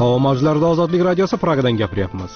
Havo mavjlarida Ozodlik radiosi Pragadan gapiryapmiz.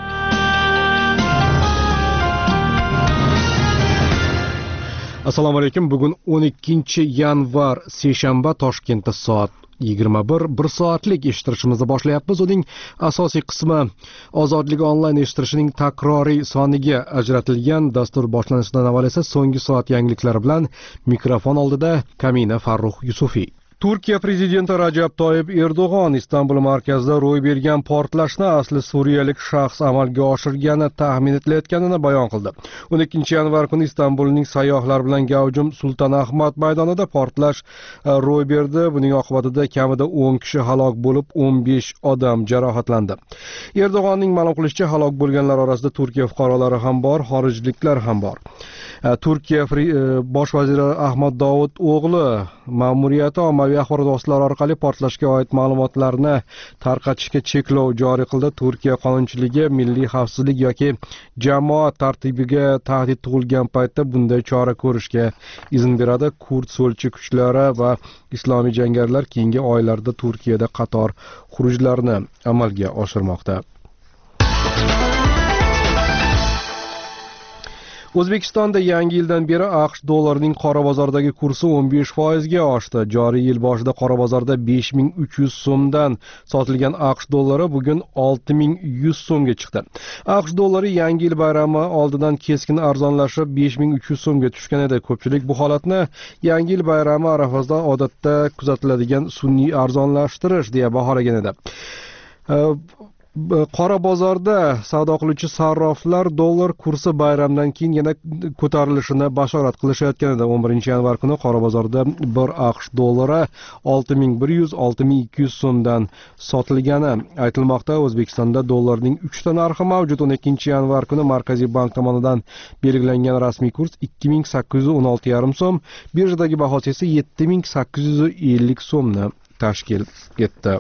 Assalomu alaykum. Bugun 12-yanvar seshanba, Toshkentda soat 21 1 soatlik eshittirishimizni boshlayapmiz. Uning asosiy qismi Ozodlik onlayn eshittirishining takroriy soniga ajratilgan. Dastur boshlanishidan avval esa so'nggi soat yangiliklari bilan mikrofon oldida Kamina Farruh Yusufiy. Turkiya prezidenti Rajab Toyyib Erdo'g'on Istanbul markazida ro'y bergan portlashni asli suriyalik shaxs amalga oshirgani taxmin etilayotganini bayon qildi. 12-yanvar kuni Istanbulning sayyohlar bilan gavjum Sulton Ahmad maydonida portlash ro'y berdi. Buning oqibatida kamida 10 kishi halok bo'lib, 15 odam jarohatlandi. Erdo'g'onning ma'lum qilishicha, halok bo'lganlar orasida Turkiya fuqarolari ham bor, xorijliklar ham bor. Turkiya bosh vaziri Ahmad Davud o'g'li ma'muriyati ommaviy axborot vositalari orqali portlashga oid ma'lumotlarni tarqatishga cheklov joriy qildi. Turkiya qonunchiligi milliy xavfsizlik yoki jamoat tartibiga tahdid tug'ilgan paytda bunday chora ko'rishga izn beradi. Kurd so'lchi kuchlari va islomiy jangarilar keyingi oylarda Turkiyada qator xurujlarni amalga oshirmoqda. O'zbekistonda yangi yildan beri AQSh dollarining qora bozordagi kursi 15% ga oshdi. Joriy yil boshida qora bozorda 5300 so'mdan sotilgan AQSh dollari bugun 6100 so'mga chiqdi. AQSh dollari yangi yil bayrami oldidan keskin arzonlashib 5300 so'mga tushgan edi. Ko'pchilik bu holatni yangi yil bayrami arafasida odatda kuzatiladigan sun'iy arzonlashtirish deya baholagan edi. Qora bozorda savdo qiluvchi sarroflar dollar kursi bayramdan keyin yana ko'tarilishini bashorat qilishayotgan edi. 11-yanvar kuni qora bozorda 1 AQSh dollari 6100-6200 so'mdan sotilgani aytilmoqda. O'zbekistonda dollarning 3 ta narxi mavjud. 12-yanvar kuni Markaziy bank tomonidan belgilangan rasmiy kurs 2816,5 so'm, birjadagi bahosi esa 7850 so'mni tashkil etdi.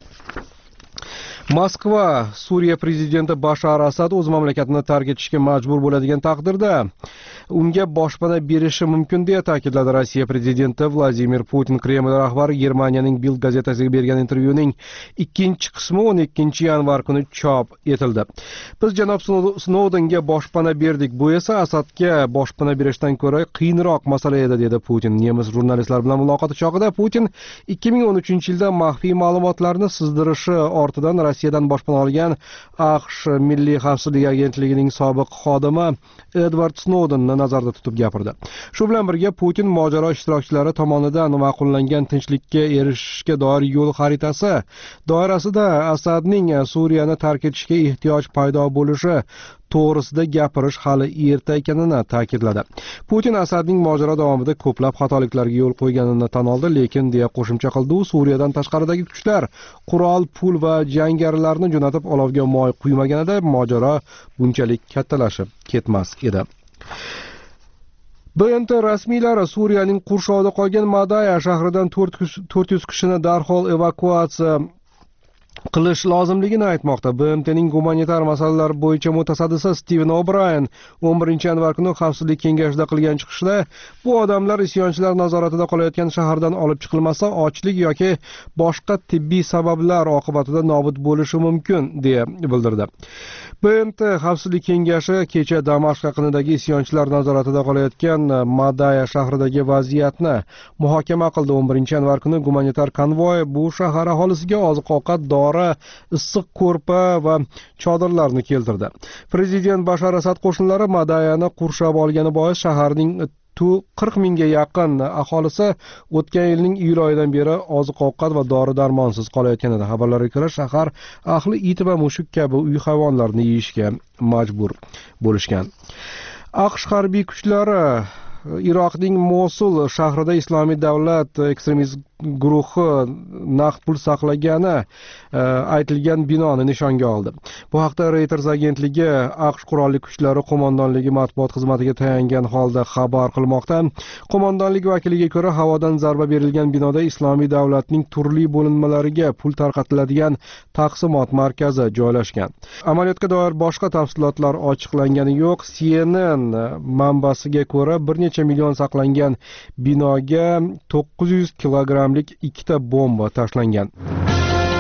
Moskva Suriya prezidenti Bashar Asad o'z mamlakatini tark etishga majbur bo'ladigan taqdirda unga boshpana berishi mumkin deya ta'kidladi Rossiya prezidenti Vladimir Putin. Kreml rahbari Germaniyaning Bild gazetasiga bergan intervyuning ikkinchi qismi 12-yanvar kuni chop etildi. Biz janob Snoudenga boshpana berdik. Bu esa Asadga boshpana berishdan ko'ra qiyinroq masala edi, dedi Putin. Nemis jurnalistlar bilan muloqoti chog'ida Putin 2013-yilda maxfiy ma'lumotlarni sizdirishi ortidan Rossiyadan boshpana olgan AQSh Milliy xavfsizlik agentligining sobiq xodimi Edward Snoudenni nazarda tutib gapirdi. Shu bilan birga Putin mojaro ishtirokchilari tomonidan ma'qullangan tinchlikka erishishga doir yo'l xaritasi doirasida Asadning Suriyani tark etishga ehtiyoj paydo bo'lishi to'g'risida gapirish hali erta ekanini ta'kidladi. Putin Asadning mojaro davomida ko'plab xatoliklarga yo'l qo'yganini tan oldi, lekin deya qo'shimcha qildi, u Suriyadan tashqaridagi kuchlar qurol, pul va jangarilarni jo'natib olovga moy quymaganida mojaro bunchalik kattalashib ketmas edi. BMT rasmiylari Suriyaning qurshovida qolgan Madaya shahridan 400 kishini darhol evakuatsiya qilish lozimligini aytmoqda. BMTning gumanitar masalalar bo'yicha mutasaddisi Steven O'Brien 11-yanvar kuni Xavfsizlik kengashida qilgan chiqishda bu odamlar isyonchilar nazoratida qolayotgan shahardan olib chiqilmasa ochlik yoki boshqa tibbiy sabablar oqibatida nobud bo'lishi mumkin deya bildirdi. BMT Xavfsizlik kengashi kecha Damashq yaqinidagi isyonchilar nazoratida qolayotgan Madaya shahridagi vaziyatni muhokama qildi. 11-yanvar kuni gumanitar konvoy bu shahar aholisiga oziq-ovqat, dori, issiq ko'rpa va chodirlarni keltirdi. Prezident Bashar Asad qo'shinlari Madayani qurshab olgani bois shaharning 40 mingga yaqin aholisi o'tgan yilning iyul oyidan beri oziq-ovqat va dori-darmonsiz qolayotgan edi. Xabarlarga ko'ra, shahar ahli it va mushuk kabi uy hayvonlarini yeyishga majbur bo'lishgan. AQSh harbiy kuchlari Iroqning Mosul shahrida Islomiy davlat ekstremist guruhi naqd pul saqlagani aytilgan binoni nishonga oldi. Bu haqda Reuters agentligi AQSh qurolli kuchlari qo'mondonligi matbuot xizmatiga tayangan holda xabar qilmoqda. Qo'mondonlik vakiliga ko'ra, havodan zarba berilgan binoda Islomiy davlatning turli bo'linmalariga pul tarqatiladigan taqsimot markazi joylashgan. Amaliyotga doir boshqa tafsilotlar ochiqlangani yo'q. CNN manbasiga ko'ra, bir necha million saqlangan binoga 900 kilogramlik ikkita bomba tashlangan.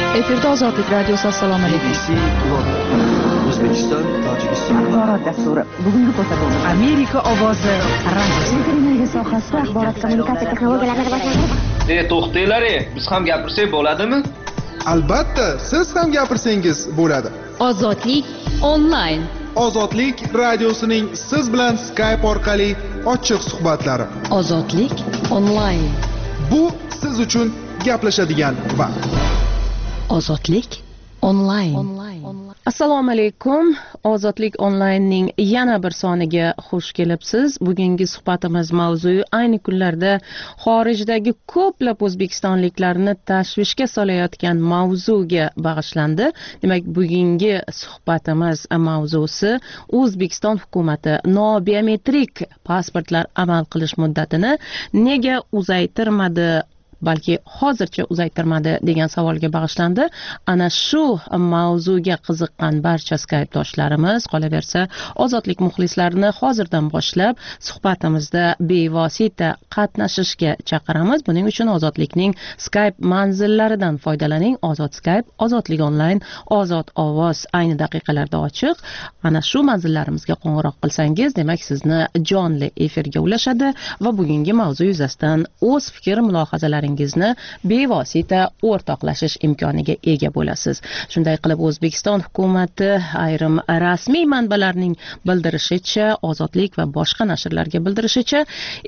Efirda Ozodlik radiosi. Assalomu alaykum. O'zbekiston, Tojikiston axborot dasturi. Bugungi ko'rsatuvimiz Amerika ovozi radio. Energiya sohasida axborot kommunikatsiya texnologiyalarini rivojlantirish. To'xtanglar, biz ham gapirsak bo'ladimi? Albatta, siz ham gapirsangiz bo'ladi. Ozodlik onlayn. Ozodlik radiosining siz bilan Skype orqali ochiq suhbatlari. Ozodlik onlayn. Bu siz uchun gaplashadigan vaqt. Ozodlik onlayn. Assalomu alaykum. Ozodlik onlaynning yana bir soniga xush kelibsiz. Bugungi suhbatimiz mavzui ayni kunlarda xorijdagi ko'plab o'zbekistonliklarni tashvishga solayotgan mavzuga bag'ishlandi. Demak, bugungi suhbatimiz mavzusi O'zbekiston hukumati nobiometrik pasportlar amal qilish muddatini nega uzaytirmadi, balki hozircha uzaytirmadi degan savolga bag'ishlandi. Ana shu mavzuga qiziqqan barcha Skype'doshlarimiz, qolaversa Ozodlik muxlislarini hozirdan boshlab suhbatimizda bevosita qatnashishga chaqiramiz. Buning uchun Ozodlikning Skype manzillaridan foydalaning. Ozod Skype, Ozodlik onlayn, Ozod ovoz ayni daqiqalarda ochiq. Ana shu manzillarimizga qo'ng'iroq qilsangiz, demak sizni jonli efirga ulashadi va bugungi mavzu yuzasidan o'z fikr mulohazalaringizni bevosita o'rtoqlashish imkoniga ega bo'lasiz. Shunday qilib, O'zbekiston hukumati ayrim rasmiy manbalarning bildirishicha, Ozodlik va boshqa nashrlarga bildirishicha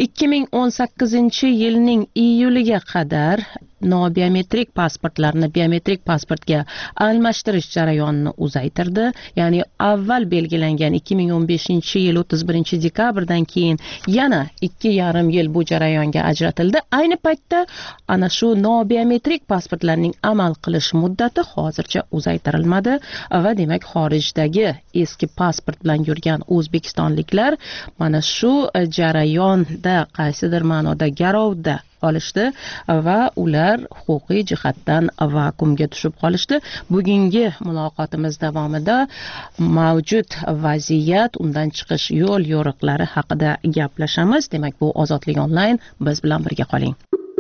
2018-yilning iyuliga qadar nobiometrik pasportlarni biometrik pasportga almashtirish jarayonini uzaytirdi. Ya'ni avval belgilangan 2015-yil 31-dekabrdan keyin yana 2,5 yil bu jarayonga ajratildi. Ayni paytda ana shu nobiometrik pasportlarning amal qilish muddati hozircha uzaytirilmadi va demak xorijdagi eski pasport bilan yurgan o'zbekistonliklar mana shu jarayonda qaysidir ma'noda garovda qolishdi va ular huquqiy jihatdan vakuumga tushib qolishdi. Bugungi muloqotimiz davomida mavjud vaziyat, undan chiqish yo'l yo'riqlari haqida gaplashamiz. Demak, bu Ozodlik onlayn, biz bilan birga qoling.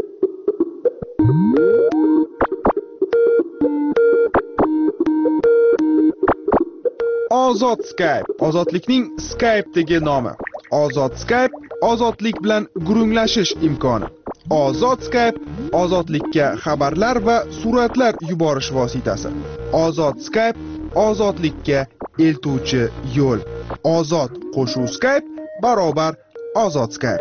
Ozod Skype, Ozodlikning Skype'dagi nomi. Ozod Skype, ozodlik bilan gurunglashish imkoni. Ozod Skype, ozodlikka xabarlar va suratlar yuborish vositasi. Ozod Skype, ozodlikka eltuvchi yo'l. Ozod qo'shuv Skype barobar Ozod Skype.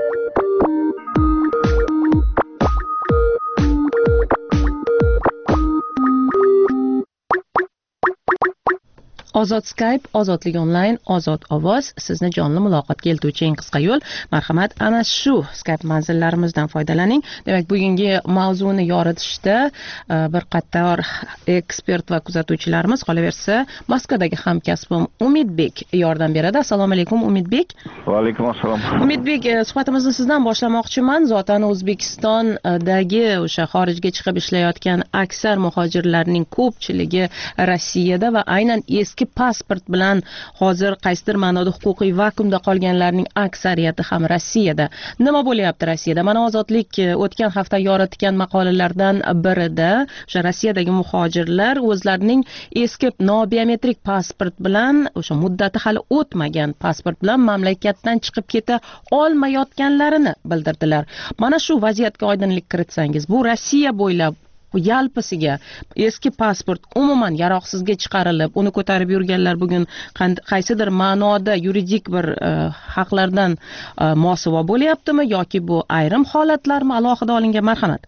Ozod Skype, Ozodlik onlayn, Ozod ovoz sizni jonli muloqotga eltuvchi eng qisqa yo'l. Marhamat, ana shu Skype manzillarimizdan foydalaning. Demak, bugungi mavzuni yoritishda bir qator ekspert va kuzatuvchilarimiz, qolaversa Moskvadagi hamkasbim Umidbek yordam beradi. Assalomu alaykum Umidbek. Va alaykum assalom. Umidbek, suhbatimizni sizdan boshlamoqchiman. Zotan O'zbekistondagi o'sha xorijga chiqib ishlayotgan aksar muhojirlarning ko'pchiligi Rossiyada va aynan eski pasport bilan hozir qaysidir ma'noda huquqiy vakuumda qolganlarning aksariyati ham Rossiyada. Nima bo'lyapti Rossiyada? Mana Ozodlik o'tgan hafta yoritgan maqolalardan birida o'sha Rossiyadagi muhojirlar o'zlarining eski nobiometrik pasport bilan, o'sha muddati hali o'tmagan pasport bilan mamlakatdan chiqib keta olmayotganlarini bildirdilar. Mana shu vaziyatga oydinlik kiritsangiz, bu Rossiya bo'ylab yalpisiga eski pasport umuman yaroqsizga chiqarilib, uni ko'tarib yurganlar bugun qaysidir ma'noda yuridik bir haqlardan mosuvo bo'lyaptimi yoki bu ayrim holatlarmi alohida olingan? Marhamat.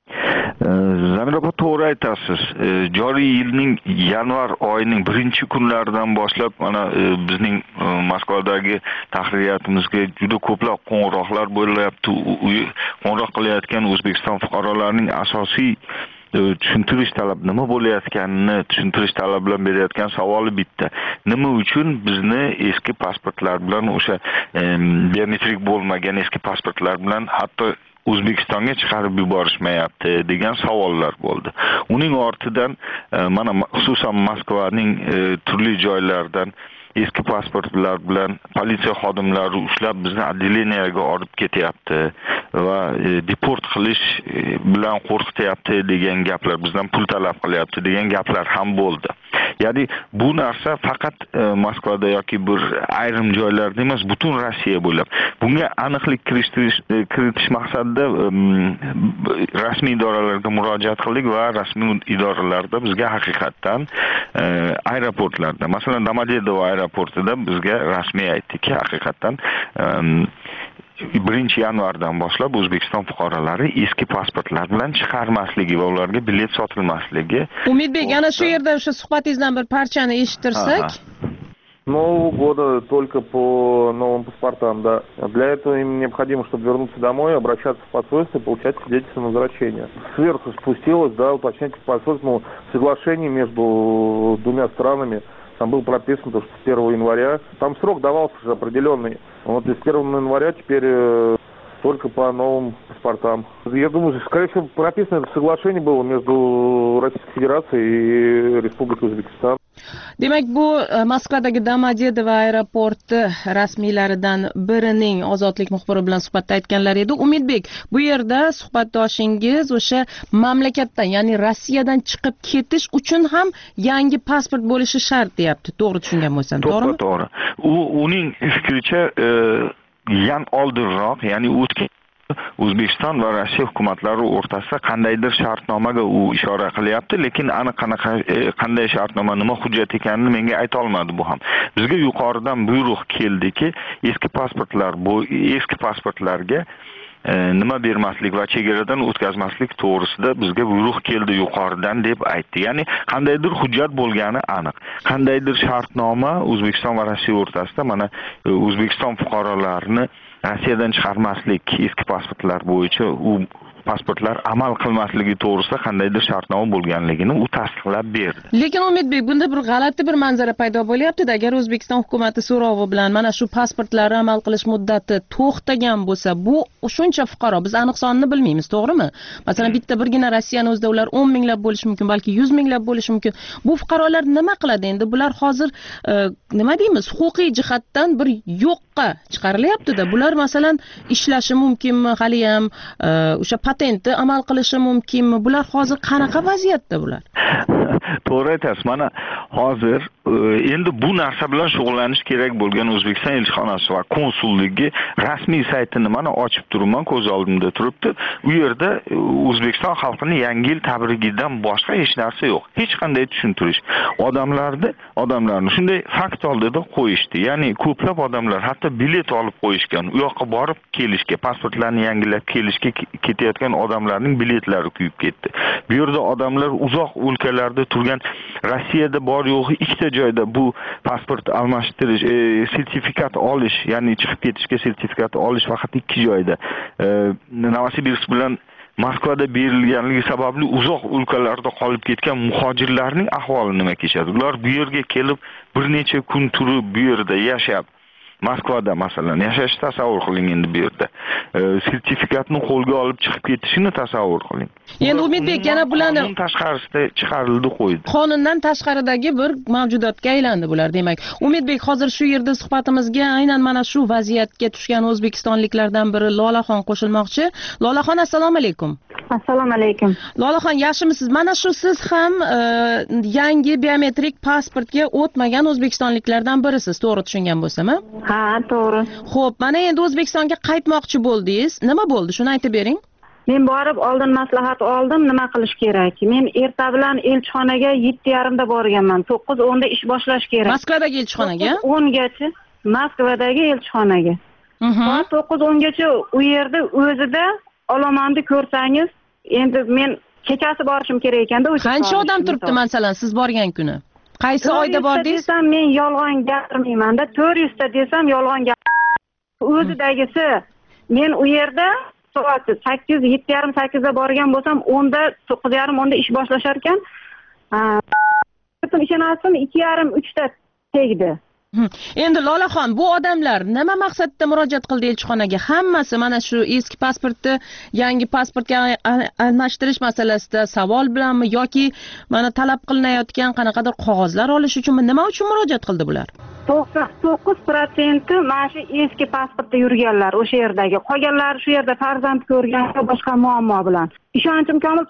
Zamir opa, to'g'ri aytasiz. Joriy yilning yanvar oyining 1-kunlaridan boshlab mana bizning Moskvadagi tahririyatımizga juda ko'plab qo'ng'iroqlar bo'lyapti. Qo'ng'iroq qilayotgan O'zbekiston fuqarolarining asosiy tushuntirish talab nima bo'layotganini tushuntirish talabi bilan berayotgan savoli bitta. Nima uchun bizni eski pasportlar bilan o'sha biometrik bo'lmagan eski pasportlar bilan hatto O'zbekistonga chiqarib yuborishmayapti degan savollar bo'ldi. Uning ortidan mana xususan Moskvaning turli joylaridan eski pasportlar bilan politsiya xodimlari ushlab bizni отделениyaga olib ketyapti va deport qilish bilan qo'rqityapti degan gaplar, bizdan pul talab qilyapti degan gaplar ham bo'ldi. Ya'ni bu narsa faqat Moskvada yoki bir ayrim joylarda emas, butun Rossiya bo'ylab. Bunga aniqlik kiritish maqsadida rasmiy idoralarga murojaat qildik va rasmiy idoralarda bizga haqiqatdan aeroportlarda, masalan Domodedovo aeroportida bizga rasmiy aytdiki, haqiqatdan 1-yanvardan boshlab O'zbekiston fuqarolari eski pasportlar bilan chiqarmasligi va ularga bilet sotilmasligi. Umidbek, ana shu yerda o'sha suhbatingizdan bir parchani eshittirsak. Нового года только по новым паспортам, да. Для этого им необходимо, чтобы вернуться домой, обращаться в посольство и получать свидетельство на возвращение. Сверху спустилось, да, уточнять посольство, соглашение между двумя странами. Там было прописано, что с 1 января, там срок давался уже определенный. Вот и с 1 января теперь только по новым паспортам. Я думаю, скорее всего, прописано это соглашение было между Российской Федерацией и Республикой Узбекистан. Demak, bu Moskvadagi Domodedovo aeroporti rasmiylaridan birining ozodlik muxbiri bilan suhbatda aytganlar edi. Umidbek, bu yerda suhbatdoshingiz o'sha mamlakatdan, ya'ni Rossiyadan chiqib ketish uchun ham yangi pasport bo'lishi shart deyapti. To'g'ri tushungan bo'lsam, to'g'rimi? To'g'ri. Uning fikricha yan oldinroq, ya'ni o'tgan O'zbekiston va Rossiya hukumatlari o'rtasida qandaydir shartnomaga u ishora qilyapti, lekin aniq qanday shartnoma, nima hujjat ekanini menga ayta olmadi bu ham. Bizga yuqoridan buyruq keldiki, eski pasportlarga nima bermaslik va chegaradan o'tkazmaslik to'g'risida bizga buyruq keldi yuqoridan deb aytdi. Ya'ni qandaydir hujjat bo'lgani aniq. Qandaydir shartnoma O'zbekiston va Rossiya o'rtasida mana O'zbekiston fuqarolarini Rossiyadan chiqarmaslik eski pasportlar bo'yicha u pasportlar amal qilmasligi to'g'risida qandaydir shartnoma bo'lganligini u tasdiqlab berdi. Lekin Umidbek, bunda bir g'alati bir manzara paydo bo'lyapti-da. Agar O'zbekiston hukumatı so'rovi bilan mana shu pasportlarni amal qilish muddati to'xtagan bo'lsa, bu shuncha fuqaro, biz aniq sonini bilmaymiz, to'g'rimi? Masalan, bitta birgina Rossiyani o'zida ular 10 minglab bo'lishi mumkin, balki 100 minglab bo'lishi mumkin. Bu fuqarolar nima qiladi endi? Bular hozir nima deymiz, huquqiy jihatdan bir yo'qqa chiqarilyapti-da. Bular masalan ishlashi mumkinmi, hali ham o'sha patentni amal qilishi mumkinmi? Bular hozir qanaqa vaziyatda bular? To'g'ri aytasiz. Mana hozir endi bu narsa bilan shug'ullanish kerak bo'lgan O'zbekiston elchixonasi va konsulligi rasmiy saytini mana ochib turibman, ko'z oldimda turibdi. U yerda O'zbekiston xalqining Yangi yil tabrigidan boshqa hech narsa yo'q. Hech qanday tushuntirish. Odamlarni shunday fakt oldida qo'yishdi. Ya'ni ko'plab odamlar hatto bilet olib qo'yishgan. U yoqqa borib kelishga, pasportlarni yangilab kelishga ketayotgan odamlarning biletlari kuyib ketdi. Bu yerda odamlar uzoq o'lkalarda turgan, Rossiyada bor yo'g'i ikkita joyda bu pasport almashtirish, sertifikat olish, ya'ni chiqib ketishga sertifikat olish faqat 2 joyda. Novosibirsk bilan Moskvada berilganligi sababli uzoq o'lkalarda qolib ketgan muhojirlarning ahvoli nima kechadi? Ular bu yerga kelib bir necha kun turib bu yerda yashab, Moskvada masalan yashashni tasavvur qiling endi bu yerda. Sertifikatni qo'lga olib chiqib ketishini tasavvur qiling. Endi Umidbek, yana bularni qonun tashqarisida chiqarildi qo'ydi. Qonundan tashqaridagi bir mavjudotga aylandi bular, demak. Umidbek, hozir shu yerda suhbatimizga aynan mana shu vaziyatga tushgan o'zbekistonliklardan biri Lolaxon qo'shilmoqchi. Lolaxon, assalomu alaykum. Assalomu alaykum. Lolaxon, yaxshimisiz? Mana shu siz ham yangi biometrik pasportga o'tmagan o'zbekistonliklardan birisiz, to'g'ri tushungan bo'lsam-a? Ha, to'g'ri. Xo'p, mana endi O'zbekistonga qaytmoqchi bo'ldingiz. Nima bo'ldi? Shuni aytib bering. Men borib oldin maslahat oldim, nima qilish kerak. Men erta bilan elchixonaga 7:30 da borganman. 9:10 da ish boshlash kerak. Moskvadagi elchixonaga? 10 gacha Moskvadagi elchixonaga. Soat 9:10 gacha u yerda o'zida olomonda ko'rsangiz, endi men kechasi borishim kerak ekanda. Qancha odam turibdi masalan siz borgan kuni? Qaysi oyda bordingiz? Desam men yolg'on gapirmayman-da. 400 ta desam yolg'on o'zidagisi. Men u yerda soat 8, 7:30, 8 da borgan bo'lsam, 10 da 9:30, 10 da ish boshlashar ekan. Ishonasizmi, 2:30, 3 da tegdi. Endi Lolaxon, bu odamlar nima maqsadda murojaat qildi elchixonaga? Hammasi mana shu eski pasportni yangi pasportga almashtirish masalasida savol bilanmi yoki mana talab qilinayotgan qanaqadir qog'ozlar olish uchunmi? Nima uchun murojaat qildi bular? 99% mana shu eski pasportda yurganlar o'sha yerdagi. Qolganlari shu yerda farzand ko'rgan va boshqa muammo bilan. Ishonchim komil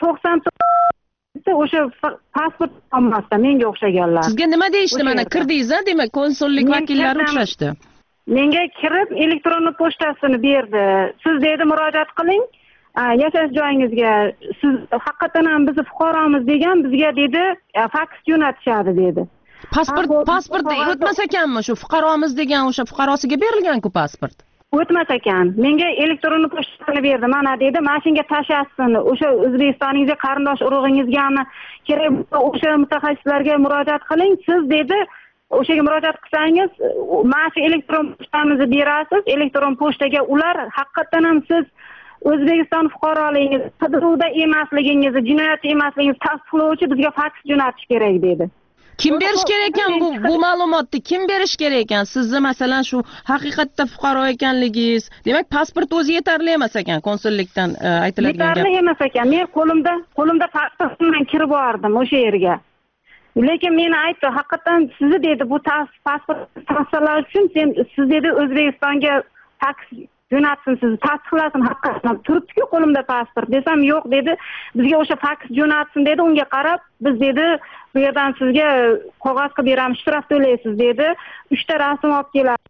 99% o'sha pasport olmasdan menga o'xshaganlar. Sizga nima deyishdi? Mana kirdingiz-a, demak, konsullik vakillari uchrashdi. Menga kirib elektron pochtasini berdi. Siz dedi murojaat qiling. Yashash joyingizga siz haqiqatan ham biz fuqaromiz degan bizga dedi faks jo'natishadi dedi. Pasport o'tmas ekanmi shu fuqaromiz degan o'sha fuqarosiga berilgan-ku pasport? O'tmas ekan. Menga elektron pochtasini berdi. Mana dedi, mashinga tashlatsin. O'sha O'zbekistoningizga qarindosh urug'ingizgami kerak o'sha mutaxassislarga murojaat qiling. Siz dedi o'shaga murojaat qilsangiz, mana shu elektron pochtamizni berasiz. Elektron pochtaga ular haqiqatan ham siz O'zbekiston fuqaroligingiz, qidiruvda emasligingizni, jinoyatchi emasligingizni tasdiqlovchi bizga faks jo'natish kerak dedi. Kim berish kerak ekan bu ma'lumotni? Kim berish kerak ekan? Sizni masalan shu haqiqatda fuqaro ekanligingiz, demak pasport o'zi yetarli emas ekan konsullikdan aytiladigan gap. Yetarli emas ekan. Men qo'limda pasport bilan kirib bordim o'sha yerga. Lekin meni aytdi, haqiqatan sizni dedi bu pasport tasdiqlash uchun siz dedi O'zbekistonga faks jo'natsin, sizni tasdiqlasin, haqiqatan turibdi-ku qo'limda pasport. Desam, yo'q dedi, bizga o'sha faks jo'natsin dedi. Unga qarab, biz dedi, bu yerdan sizga qog'oz qilib beramiz, shtraf to'laysiz dedi. 3 ta rasm olib keladi.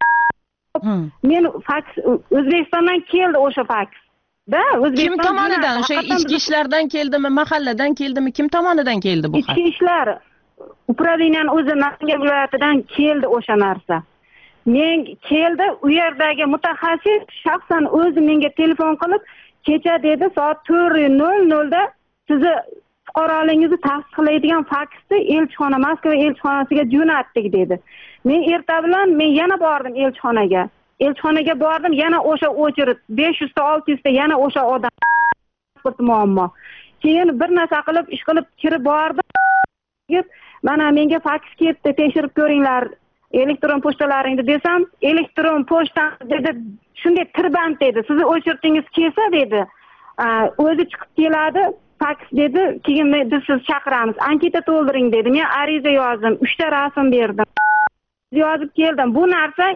Men faks O'zbekistondan keldi o'sha faks. Kim tomonidan? O'sha ichki ishlardan keldimi, mahalladan keldimi? Kim tomonidan keldi bu? Ichki ishlar upravleniyaning o'zi Namangan viloyatidan keldi o'sha narsa. Men keldi, u yerdagi mutaxassis shaxsan o'zi menga telefon qilib, kecha dedi soat 4:00 da sizni fuqaroligingizni tasdiqlaydigan faksni elchixona, Moskva elchixonasiga jo'natdik dedi. Men erta bilan yana bordim elchixonaga. Elchixonaga bordim, yana o'sha o'chirit 500 ta 600 ta yana o'sha odam pasport muammo. Keyin bir narsa qilib, ish qilib kirib bordim. Mana menga faks ketdi, tekshirib ko'ringlar. Elektron pochtalaringni desam, elektron pochta dedi, shunday tirband dedi. Sizni o'chirtingiz kelsa dedi, o'zi chiqib keladi, faks dedi, keyin biz sizni chaqiramiz, anketa to'ldiring dedi. Men ariza yozdim, 3 ta rasm berdim. Yozib keldim. Bu narsa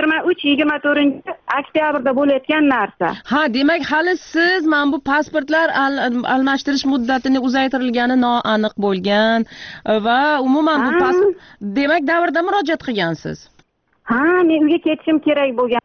23-24-oktyabrda bo'layotgan narsa. Ha, demak hali siz mana bu pasportlar almashtirish muddatini uzaytirilgani noaniq bo'lgan va umuman bu pasport demak davrda murojaat qilgansiz. Ha, men uyga ketishim kerak bo'lgan.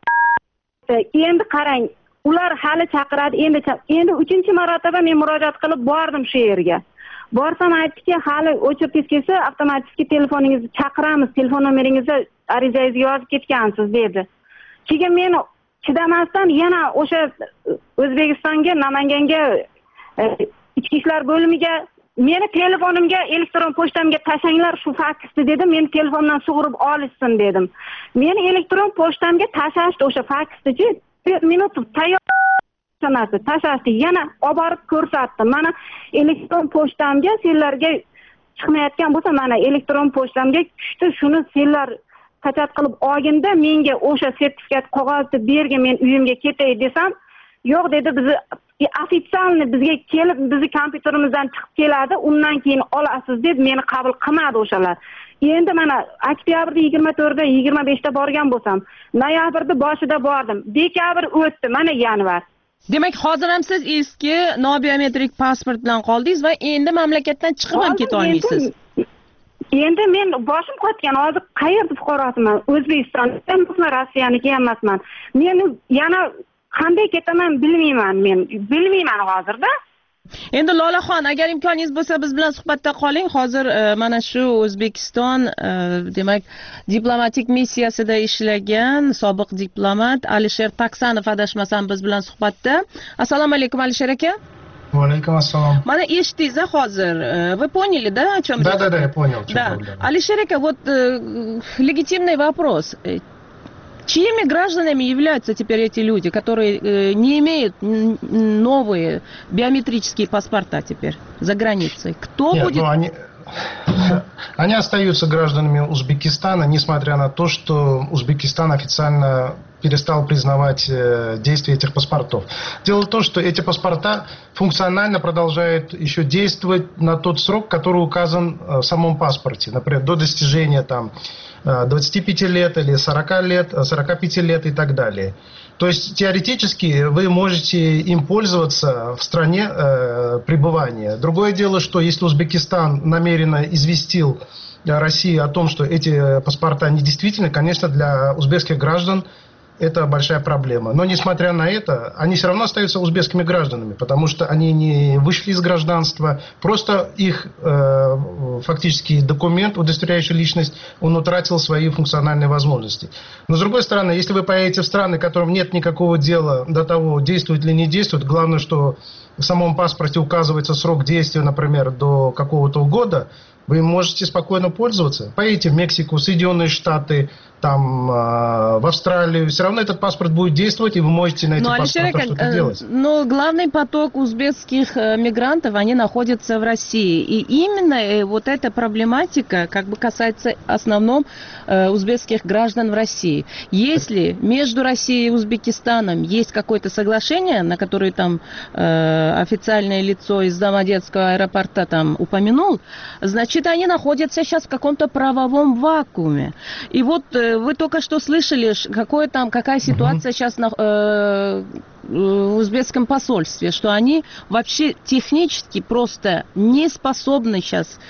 Endi qarang, ular hali chaqiradi, endi 3-marotaba men murojaat qilib bordim shu yerga. Borsam aytdiki, hali o'chirib kelsa, avtomatik telefoningizni chaqiramiz, telefon nomeringizni arizangizni yozib ketgansiz dedi. Keyin men chidamasdan yana o'sha O'zbekistonga, Namanganga ichki ishlar bo'limiga meni telefonimga, elektron pochtamga tashanglar shu faksni dedim, meni telefondan sug'urib olishsin dedim. Meni elektron pochtamga tashashdi o'sha faksni-chi, 1 minut tayyor tashashdi, yana olib borib ko'rsatdim. Mana elektron pochtamga senlarga chiqmayotgan bo'lsa, mana elektron pochtamga tushdi, shuni senlar qachat qilib olginda menga o'sha sertifikat qog'ozni bergin, men uyimga ketay desam, yo'q dedi, bizni ofitsialni bizga kelib, bizni kompyuterimizdan chiqib keladi, undan keyin olasiz deb meni qabul qilmadi o'shalar. Endi mana oktyabrda 24da, 25da borgan bo'lsam, noyabrda boshida bordim. Dekabr o'tdi, mana yanvar. Demak, hozir ham siz eski nobiometrik pasport bilan qoldingiz va endi mamlakatdan chiqib ham keta olmaysiz. Endi men boshim qotgan, hozir qayerda fuqarosiman? O'zbekistondan, Rossiyaniki emasman. Men yana qanday ketaman bilmayman hozirda. Endi Lolaxon, agar imkoningiz bo'lsa biz bilan suhbatda qoling. Hozir mana shu O'zbekiston demak diplomatik missiyasida ishlagan sobiq diplomat Alisher Taksanov adashmasam biz bilan suhbatda. Assalomu alaykum Alisher aka. Wa alaykum assalom. Mana eshitdingiz hozir. Вы поняли, да, о чем речь? Да, я понял. Да. Alisher aka, вот легитимный вопрос. Чьими гражданами являются теперь эти люди, которые не имеют новые биометрические паспорта теперь за границей? Кто будет? Они остаются гражданами Узбекистана, несмотря на то, что Узбекистан официально перестал признавать действие этих паспортов. Дело в том, что эти паспорта функционально продолжают еще действовать на тот срок, который указан в самом паспорте. Например, до достижения 25 лет или 40 лет, 45 лет и так далее. То есть теоретически вы можете им пользоваться в стране пребывания. Другое дело, что если Узбекистан намеренно известил Россию о том, что эти паспорта недействительны, конечно, для узбекских граждан это большая проблема. Но, несмотря на это, они все равно остаются узбекскими гражданами, потому что они не вышли из гражданства. Просто их фактически документ, удостоверяющий личность, он утратил свои функциональные возможности. Но, с другой стороны, если вы поедете в страны, которым нет никакого дела до того, действует или не действует, главное, что в самом паспорте указывается срок действия, например, до какого-то года, вы можете спокойно пользоваться. Поедете в Мексику, Соединенные Штаты, в Австралию. Все равно этот паспорт будет действовать, и вы можете на этом паспорте что-то делать. Но главный поток узбекских мигрантов, они находятся в России. И именно вот эта проблематика касается в основном узбекских граждан в России. Если между Россией и Узбекистаном есть какое-то соглашение, на которое официальное лицо из Домодедского аэропорта упомянул, значит, они находятся сейчас в каком-то правовом вакууме. И вот вы только что слышали, какая ситуация сейчас в узбекском посольстве, что они вообще технически просто не способны сейчас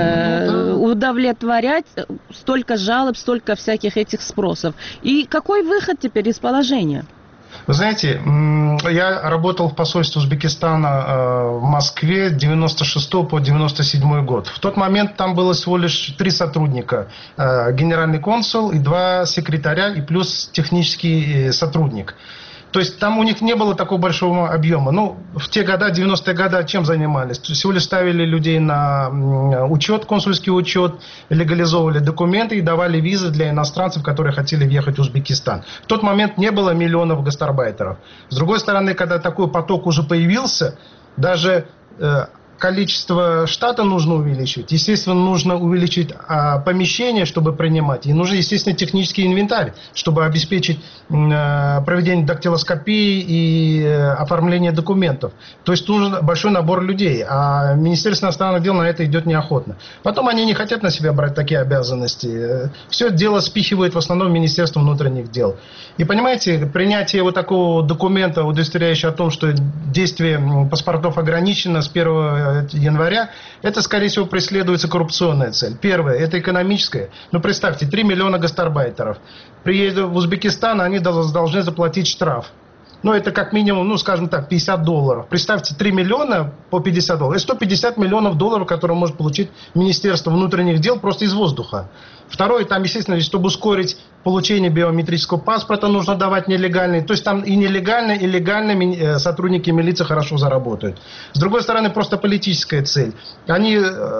удовлетворять столько жалоб, столько всяких этих спросов. И какой выход теперь из положения? Вы знаете, я работал в посольстве Узбекистана в Москве с 96 по 97 год. В тот момент там было всего лишь 3 сотрудника. Генеральный консул и 2 секретаря и плюс технический сотрудник. То есть там у них не было такого большого объема. В те годы, 90-е годы, чем занимались? Всего лишь ставили людей на учет, консульский учет, легализовывали документы и давали визы для иностранцев, которые хотели въехать в Узбекистан. В тот момент не было миллионов гастарбайтеров. С другой стороны, когда такой поток уже появился, даже количество штата нужно увеличить. Естественно, нужно увеличить помещение, чтобы принимать. И нужен, естественно, технический инвентарь, чтобы обеспечить проведение дактилоскопии и оформление документов. То есть нужен большой набор людей. А Министерство иностранных дел на это идет неохотно. Потом они не хотят на себя брать такие обязанности. Все это дело спихивает в основном Министерство внутренних дел. И понимаете, принятие вот такого документа, удостоверяющего о том, что действие паспортов ограничено с 1 января, это, скорее всего, преследуется коррупционная цель. Первое, это экономическая. Представьте, 3 миллиона гастарбайтеров. Приедут в Узбекистан, они должны заплатить штраф. Это как минимум, скажем так, $50. Представьте, 3 миллиона по $50. Это 150 миллионов долларов, которые может получить Министерство внутренних дел просто из воздуха. Второе, там, естественно, чтобы ускорить получение биометрического паспорта, нужно давать нелегальный. То есть там и нелегально, и легально сотрудники милиции хорошо заработают. С другой стороны, просто политическая цель. Они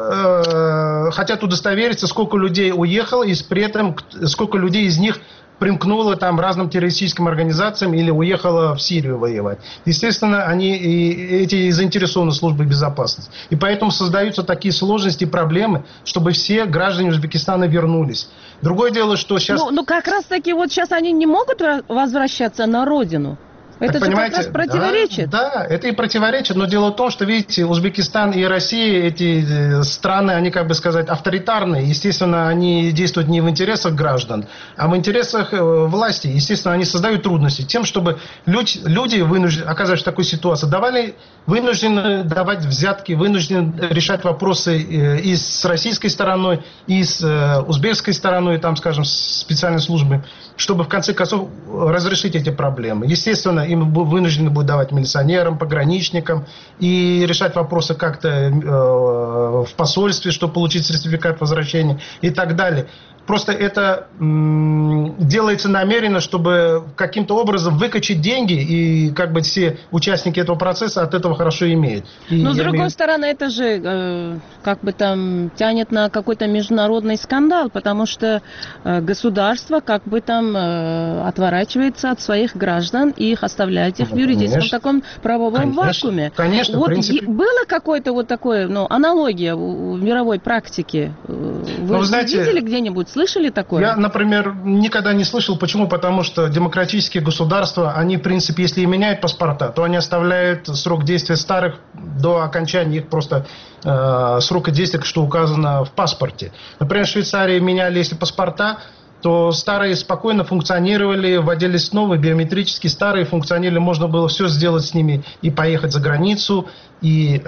хотят удостовериться, сколько людей уехало, и при этом сколько людей из них примкнуло разным террористическим организациям или уехало в Сирию воевать. Естественно, они эти заинтересованы службой безопасности. И поэтому создаются такие сложности и проблемы, чтобы все граждане Узбекистана вернулись. Другое дело, что сейчас... как раз таки сейчас они не могут возвращаться на родину. Это же как раз противоречит. Да, это и противоречит. Но дело в том, что, видите, Узбекистан и Россия, эти страны, они, авторитарные. Естественно, они действуют не в интересах граждан, а в интересах власти. Естественно, они создают трудности тем, чтобы люди, оказываясь в такой ситуации, вынуждены давать взятки, вынуждены решать вопросы и с российской стороной, и с узбекской стороной, специальной службы, чтобы в конце концов разрешить эти проблемы. Естественно, им вынуждены будут давать милиционерам, пограничникам и решать вопросы как-то в посольстве, чтобы получить сертификат возвращения и так далее. Просто это делается намеренно, чтобы каким-то образом выкачать деньги, и все участники этого процесса от этого хорошо имеют. Но с другой стороны, это же тянет на какой-то международный скандал, потому что государство отворачивается от своих граждан и их оставляет их в юридическом таком правовом вакууме. Конечно, было какое-то такое, аналогия в мировой практике? Вы видели где-нибудь? Слышали такое? Я, например, никогда не слышал. Почему? Потому что демократические государства, они, в принципе, если и меняют паспорта, то они оставляют срок действия старых до окончания их просто срока действия, что указано в паспорте. Например, в Швейцарии меняли, если паспорта, то старые спокойно функционировали, вводились новые, биометрические, старые функционировали, можно было все сделать с ними и поехать за границу, и,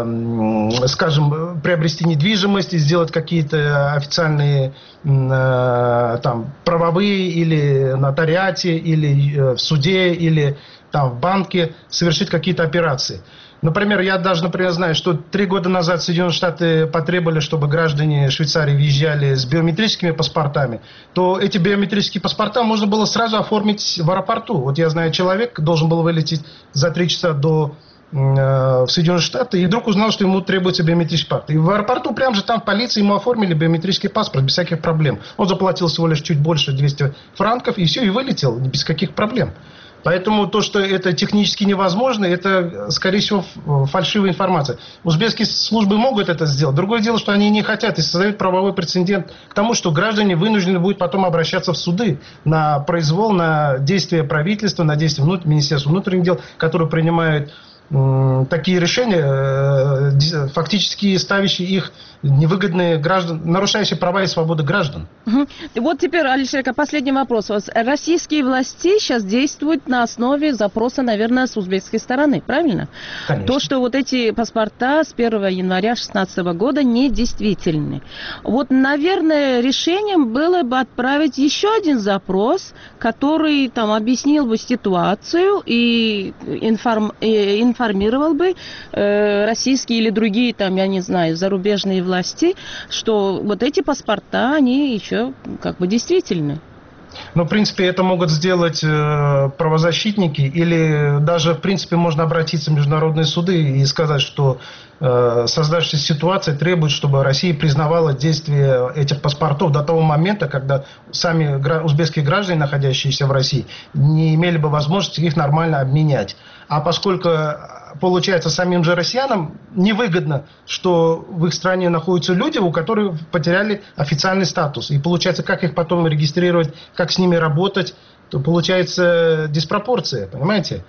скажем, приобрести недвижимость, и сделать какие-то официальные там, правовые или нотариате, или в суде, или там, в банке, совершить какие-то операции. Например, я даже, знаю, что 3 года назад Соединенные Штаты потребовали, чтобы граждане Швейцарии въезжали с биометрическими паспортами, то эти биометрические паспорта можно было сразу оформить в аэропорту. Вот я знаю, человек должен был вылететь за 3 часа в Соединенные Штаты, и вдруг узнал, что ему требуется биометрический паспорт. И в аэропорту, прямо же там в полиции ему оформили биометрический паспорт без всяких проблем. Он заплатил всего лишь чуть больше 200 франков, и все, и вылетел без каких проблем. Поэтому то, что это технически невозможно, это, скорее всего, фальшивая информация. Узбекские службы могут это сделать. Другое дело, что они не хотят и создают правовой прецедент к тому, что граждане вынуждены будут потом обращаться в суды на произвол, на действия правительства, на действия Министерства внутренних дел, которые принимают такие решения, фактически ставящие их невыгодные граждан, нарушающие права и свободы граждан. Вот теперь, Алишер, последний вопрос. Российские власти сейчас действуют на основе запроса, наверное, с узбекской стороны, правильно? Конечно. То, что вот эти паспорта с 1 января 2016 года недействительны. Вот, наверное, решением было бы отправить еще один запрос, который там объяснил бы ситуацию и информировал бы российские или другие, там, я не знаю, зарубежные власти, что вот эти паспорта, они еще как бы действительны. Ну, в принципе, это могут сделать правозащитники, или даже, в принципе, можно обратиться в международные суды и сказать, что создавшаяся ситуация требует, чтобы Россия признавала действие этих паспортов до того момента, когда сами узбекские граждане, находящиеся в России, не имели бы возможности их нормально обменять. А поскольку, получается, самим же россиянам невыгодно, что в их стране находятся люди, у которых потеряли официальный статус. И получается, как их потом регистрировать, как с ними работать, то получается диспропорция, понимаете?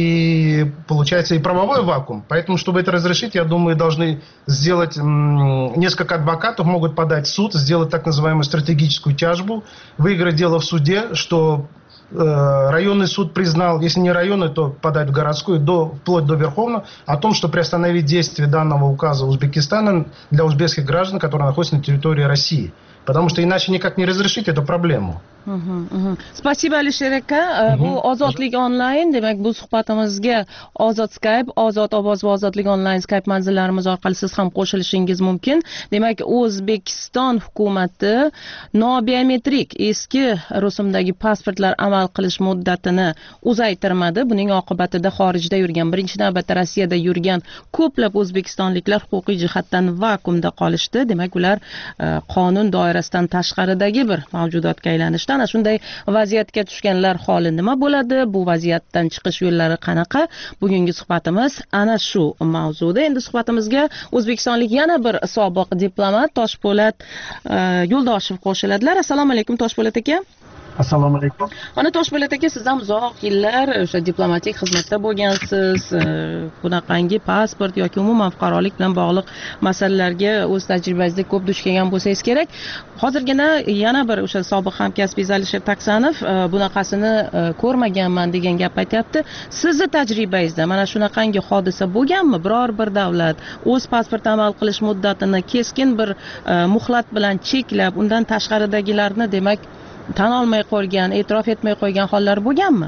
И получается и правовой вакуум. Поэтому, чтобы это разрешить, я думаю, должны сделать, несколько адвокатов могут подать в суд, сделать так называемую стратегическую тяжбу, выиграть дело в суде, что районный суд признал, если не районный, то подать в городской, вплоть до Верховного, о том, что приостановить действие данного указа Узбекистана для узбекских граждан, которые находятся на территории России. Потому что иначе никак не разрешить эту проблему. Spasiba Alisher aka. Bu Ozodlik onlayn, demak bu suhbatimizga Ozod Skype, Ozod ovoz va Ozodlik onlayn Skype manzillarimiz orqali siz ham qo'shilishingiz mumkin. Demak, O'zbekiston hukumati nobiometrik eski rusumdagi pasportlar amal qilish muddatini uzaytirmadi. Buning oqibatida xorijda yurgan, birinchi navbatda Rossiyada yurgan ko'plab o'zbekistonliklar huquqiy jihatdan vakuumda qolishdi. Demak, ular qonun doirasidan tashqaridagi bir mavjudotga aylanishdi. Ana shunday vaziyatga tushganlar holi nima bo'ladi? Bu vaziyatdan chiqish yo'llari qanaqa? Bugungi suhbatimiz ana shu mavzuda. Endi suhbatimizga o'zbekistonlik yana bir sobiq diplomat Toshpo'lat Yo'ldoshev qo'shiladilar. Assalomu alaykum Toshpo'lat aka. Assalomu alaykum. Mana Toshpo'lat aka, siz ham uzoq yillar o'sha diplomatik xizmatda bo'lgansiz. Bunaqangi pasport yoki umuman fuqarolik bilan bog'liq masalalarga o'z tajribangizda ko'p duch kelgan bo'lsangiz kerak. Hozirgina yana bir o'sha sobiq hamkasbingiz Alisher Taksanov bunaqasini ko'rmaganman degan gap aytyapti. Sizni tajribangizda mana shunaqangi hodisa bo'lganmi? Biror bir davlat o'z pasport amal qilish muddatini keskin bir muhlat bilan cheklab, undan tashqaridagilarni demak tan olmay qo'ygan, e'tirof etmay qo'ygan hollar bo'lganmi?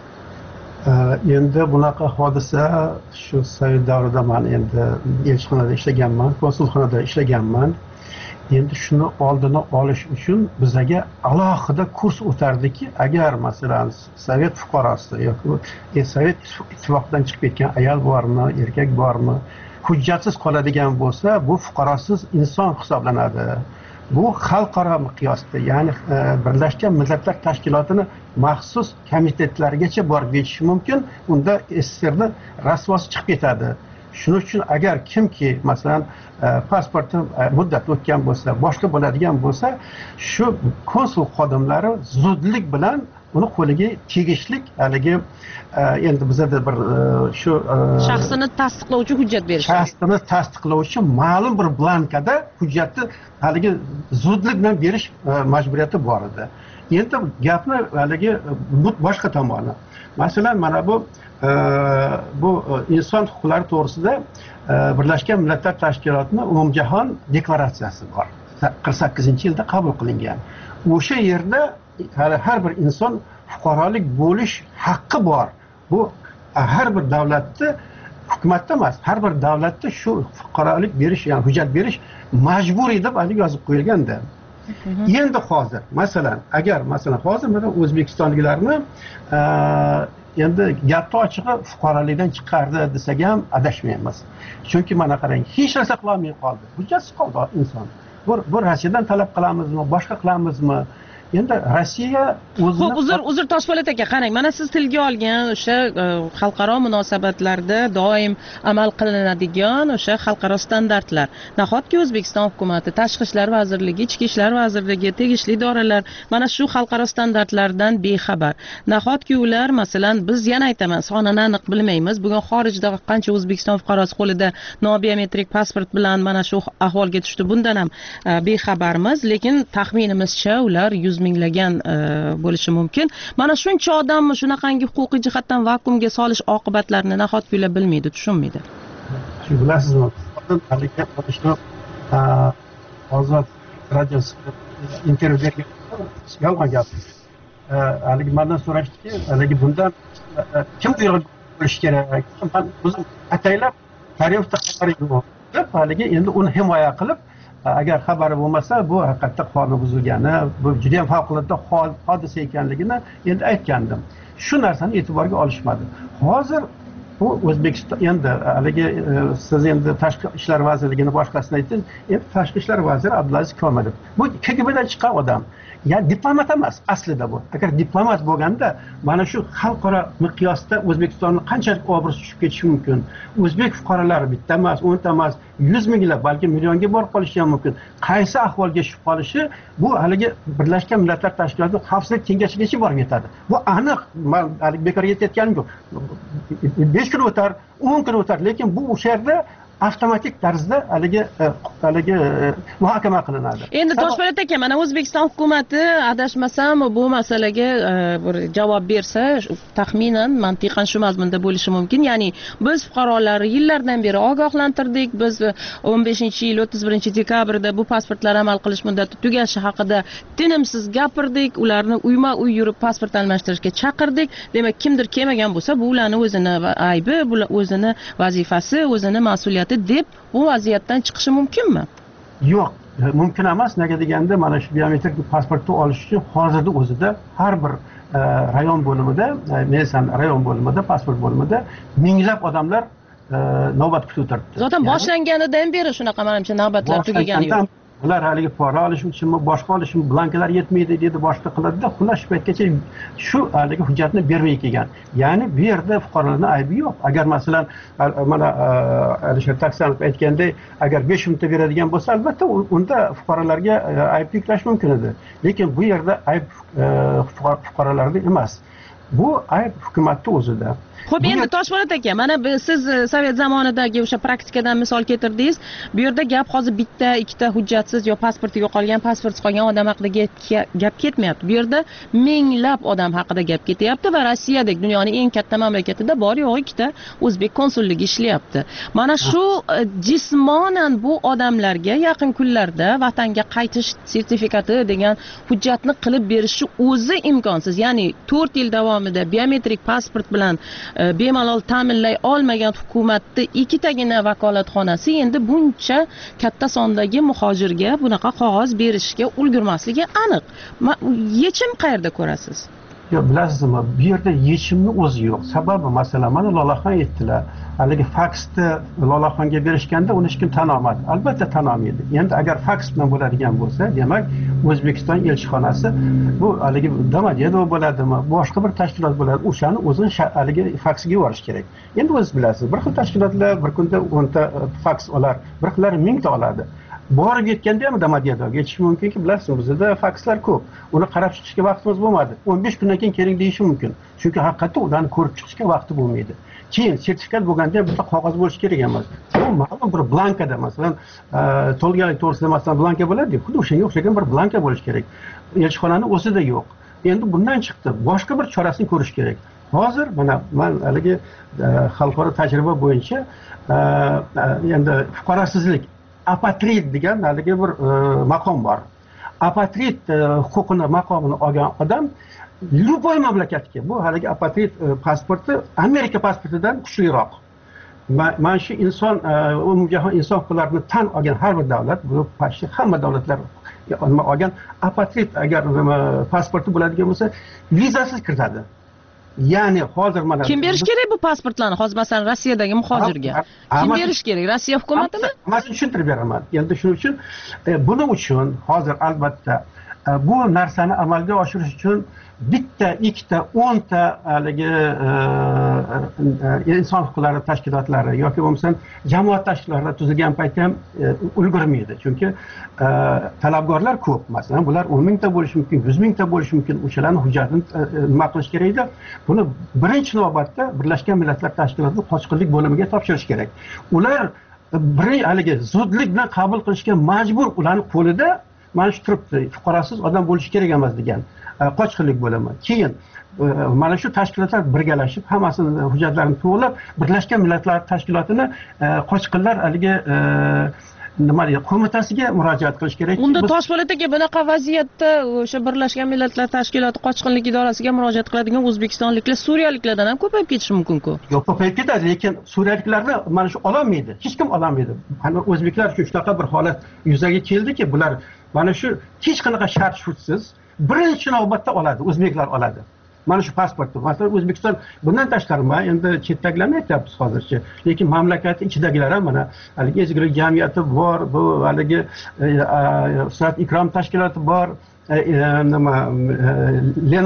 Endi bunaqa hodisa shu Sovet davrida men endi elchixonada ishlaganman, konsulxonada ishlaganman. Endi shuni oldini olish uchun bizga alohida kurs o'tardiki, agar masalan Sovet fuqarosi yoki Sovet ittifoqidan chiqib ketgan ayol bormi, erkak bormi, hujjatsiz qoladigan bo'lsa, bu fuqarosiz inson hisoblanadi. Bu xalqaro miqyosda, ya'ni Birlashgan Millatlar Tashkilotini maxsus komitetlargacha borib yetishi mumkin. Unda SSRni rasvosi chiqib ketadi. shuning uchun agar kimki masalan pasporti muddati o'tgan bo'lsa boshqa bo'ladigan bo'lsa shu konsul xodimlari zudlik bilan uni qo'liga tegishlik haligi endi bizada bir shu shaxsini tasdiqlovchi hujjat berish, shaxsini tasdiqlovchi ma'lum bir blankada hujjatni haligi zudlik bilan berish majburiyati bor edi. Endi gapni haligi boshqa tomoni, masalan mana bu inson huquqlari to'g'risida Birlashgan Millatlar Tashkilotining umumjahon deklaratsiyasi bor. 48-yilda qabul qilingan. O'sha yerda har bir inson fuqarolik bo'lish haqqi bor. Bu har bir davlatda hukumatda emas, har bir davlatda shu fuqarolik berish, ya'ni hujjat berish majburiy deb hali yozib qo'yilganda. Endi hozir masalan agar masalan hozir mana o'zbekistonliklarni endi gapni ochig'i fuqarolikdan chiqardi desak ham adashmaymiz. Chunki mana qarang, hech narsa qila olmay qoldi. Hujjatsiz qoldi inson. Bu Rossiyadan talab qilamizmi, boshqa qilamizmi? Endi Rossiya o'zini uzr Toshpo'lat aka, qarang, mana siz tilga olgan o'sha xalqaro munosabatlarda doim amal qilinadigan o'sha xalqaro standartlar. Nahotki O'zbekiston hukumatı, Tashqi ishlar vazirligi, Ichki ishlar vazirligi, tegishli idoralar mana shu xalqaro standartlardan bexabar. Nahotki ular masalan biz yana aytaman, sonini aniq bilmaymiz. Bugun xorijda qancha O'zbekiston fuqarosi qo'lida nobiometrik pasport bilan mana shu ahvolga tushdi. Bundan ham bexabarmiz, lekin taxminimizcha ular 100 minglagan bo'lishi mumkin. Mana shuncha odamni shunaqangi huquqiy jihatdan vakuumga solish oqibatlarini nahotki ular bilmaydi, tushunmaydi. Bilasizmi? Ozod radiosi intervyu bergan yolg'on gap. Haligi mendan so'rashdiki, haligi bundan kim buyruq bo'lishi kerak? Men o'zim ataylab tarixda xabarim yo'q deb haligi endi uni himoya qilib, agar xabari bo'lmasa bu haqiqatda qonun buzilgani, bu juda ham favqulodda hodisa ekanligini endi aytgandim. Shu narsani e'tiborga olishmadi. Hozir bu O'zbekiston endi haligi siz endi Tashqi ishlar vazirligini boshqasini aytdingiz. Endi Tashqi ishlar vaziri Abdulaziz Komilov. Bu KGBdan chiqqan odam. Yani diplomat emas aslida bu. Agar diplomat bo'lganda mana shu xalqaro miqyosda O'zbekistonning qanchalik obro'si tushib ketishi mumkin. O'zbek fuqarolari bitta emas, 10 ta emas, 100 minglab, balki millionga borib qolishi ham mumkin. Qaysi ahvolga tushib qolishi bu haligi Birlashgan Millatlar Tashkilotining Xavfsizlik kengashigacha borib yetadi. Bu aniq. Men haligi bekorga aytayotganim yo'q. 5 kun o'tar, 10 kun o'tar, lekin bu o'sha yerda avtomatik tarzda haligi muhokama qilinadi. Endi Toshpo'lat aka, mana O'zbekiston hukumatı adashmasam bu masalaga bir javob bersa, taxminan mantiqan shu mazmunda bo'lishi mumkin. Ya'ni biz fuqarolarni yillardan beri ogohlantirdik. Biz 15-yil 31-dekabrda bu pasportlar amal qilish muddati tugashi haqida tinimsiz gapirdik. Ularni uyma-uy yurib pasport almashtirishga chaqirdik. Demak, kimdir kelmagan bo'lsa, bu ularning o'zini aybi, bu o'zini vazifasi, o'zini mas'uliyati deb bu vaziyatdan chiqishi mumkinmi? Yo'q, mumkin emas. Nega deganda mana shu biometrik pasportni olish uchun hozirda o'zida har bir rayon bo'limida, Mesan rayon bo'limida, pasport bo'limida minglab odamlar navbat kutib turibdi. Zotan boshlanganidan beri shunaqa menimcha navbatlar tugagani yo'q. Ular haligi pora olish uchunmi, boshqa olishmi, blankalar yetmaydi dedi, boshqa qiladi-da, xullas shu paytgacha shu haligi hujjatni bermay kelgan. Ya'ni bu yerda fuqarolarning aybi yo'q. Agar masalan mana Alisher Taksanov aytgandek, agar 5 minutda beradigan bo'lsa, albatta unda fuqarolarga ayb yuklash mumkin edi. Lekin bu yerda ayb fuqarolarda emas. Bu ayb hukumatning o'zida. Xo'p, endi Toshpo'lat aka, mana siz Sovet zamonidagi o'sha praktikadan misol keltirdingiz. Bu yerda gap hozir bitta, ikkita hujjatsiz yo pasporti yo'qolgan, pasportsiz qolgan odam haqida gap ketmayapti. Bu yerda minglab odam haqida gap ketyapti va Rossiyadek dunyoning eng katta mamlakatida bor yo'q ikkita o'zbek konsulligi ishlayapti. Mana shu jismonan bu odamlarga yaqin kunlarda vatanga qaytish sertifikati degan hujjatni qilib berishni o'zi imkonsiz. Ya'ni 4 yil davomida biometrik pasport bilan bemalol ta'minlay olmagan hukumatning ikkitagina vakolatxonasi endi buncha katta sondagi muhojirga bunaqa qog'oz berishga ulgurmasligi aniq. Yechim qayerda ko'rasiz? Yo'q, bilasizmi, bu yerda yechimni o'zi yo'q. Sababi masalan, mana Lolaxon aytdilar. haligi faksni Lolaxonga berishganda uni hech kim tan olmadi. Albatta tan olmaydi. Endi agar faks bilan bo'ladigan bo'lsa, demak O'zbekiston elchixonasi bu haligi Domodedovo bo'ladimi, boshqa bir tashkilot bo'ladi, o'shani o'zini haligi faksiga yuborish kerak. Endi o'zingiz bilasiz, bir xil tashkilotlar bir kunda 10 ta faks olar, bir xillari 1000 ta oladi. Borib yetganda ham Domodedovoga yetishi mumkinki, bilasiz, bizda fakslar ko'p. Uni qarab chiqishga vaqtimiz bo'lmadi. 15 kundan keyin keling deyishi mumkin. Chunki haqiqatda ularni ko'rib chiqishga vaqti bo'lmaydi. Keyin sertifikat bo'lganda ham bitta qog'oz bo'lishi kerak emas. Bu ma'lum bir blankada, masalan, to'lganlik to'g'risida masalan blanka bo'ladi, xuddi o'shanga o'xshagan bir blanka bo'lishi kerak. Elchixonaning o'zida yo'q. Endi bundan chiqdi, boshqa bir chorasini ko'rish kerak. Hozir mana men haligi xalqaro tajriba bo'yicha endi fuqarosizlik apatrid degan haligi bir maqom bor. Apatrid huquqini, maqomini olgan odam любой mamlakatga, bu haligi apatrid pasporti Amerika pasportidan kuchliroq. Mana shu inson umumjahon inson huquqlarini tan olgan har bir davlat, bu почти hamma davlatlar olgan apatrid agar pasporti bo'ladigan bo'lsa, vizasiz kiritadi. Ya'ni hozir mana kim berish kerak bu pasportlarni? Hozir masalan Rossiyadagi muhojirga kim berish kerak? Rossiya hukumatimi? Men tushuntirib beraman. Endi shuning uchun buning uchun hozir albatta bu narsani amalga oshirish uchun bitta, ikkita, 10 ta haligi inson huquqlari tashkilotlari yoki bo'lmasam jamoat tashkilotlari tuzilgan paytda ham ulgurmaydi. Chunki talabgorlar ko'p. Masalan, bular 10 mingta bo'lishi mumkin, 100 mingta bo'lishi mumkin. O'shalarning hujjatini nima qilish kerakda? Buni birinchi navbatda Birlashgan Millatlar Tashkilotining qochqinlik bo'limiga topshirish kerak. Ular haligi zudlik bilan qabul qilishga majbur, ularning qo'lida mana shu turibdi, fuqarosiz odam bo'lishi kerak emas degan qochqinlik bo'limi. Keyin mana shu tashkilotlar birgalashib hammasini hujjatlarini to'g'rilab Birlashgan Millatlar Tashkilotini qochqinlar haligi nima deydi, qo'mitasiga murojaat qilish kerak. Unda Toshpo'lat aka, bunaqa vaziyatda o'sha Birlashgan Millatlar Tashkiloti qochqinlik idorasiga murojaat qiladigan o'zbekistonliklar suriyaliklardan ham ko'payib ketishi mumkin-ku. Yo'q, ko'payib ketadi, lekin suriyaliklarni mana shu ololmaydi. Hech kim ololmaydi. Mana o'zbeklar uchun shunaqa bir holat yuzaga keldiki, bular mana shu hech qanaqa shart shutsiz birinchi navbatda oladi, o'zbeklar oladi. Mana shu pasportni. Masalan, O'zbekiston bundan tashqari endi chetdagilarni aytyapmiz hozircha. Lekin mamlakat ichidagilar ham mana haligi ezgulik jamiyati bor, bu haligi Surat Ikrom tashkiloti bor, nima Yelena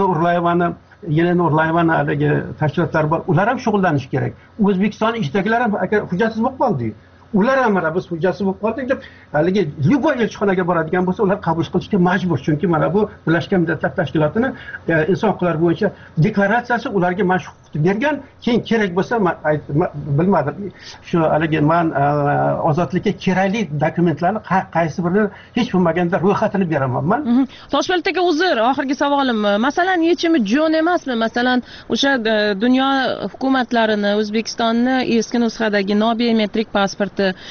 Urlayevani haligi tashkilotlar bor. Ular ham shug'ullanishi kerak. O'zbekiston ichidagilar ham agar hujjatsiz bo'lib qoldi, ular ham mana biz hujjatsiz bo'lib qoldik deb haligi любой elchixonaga boradigan bo'lsa, ular qabul qilishga majbur. Chunki mana bu Birlashgan Millatlar Tashkilotining inson huquqlari bo'yicha deklaratsiyasi ularga mana shu huquqni bergan. Keyin kerak bo'lsa, bilmadim, shu haligi men ozodlikka kerakli dokumentlarni qaysi birini hech bo'lmaganda ro'yxatini beraman. Toshpo'lat aka, uzr, oxirgi savolim. Masalan, yechimi jo'n emasmi? Masalan, o'sha dunyo hukumatlarini O'zbekistonni eski nusxadagi nobiometrik pasport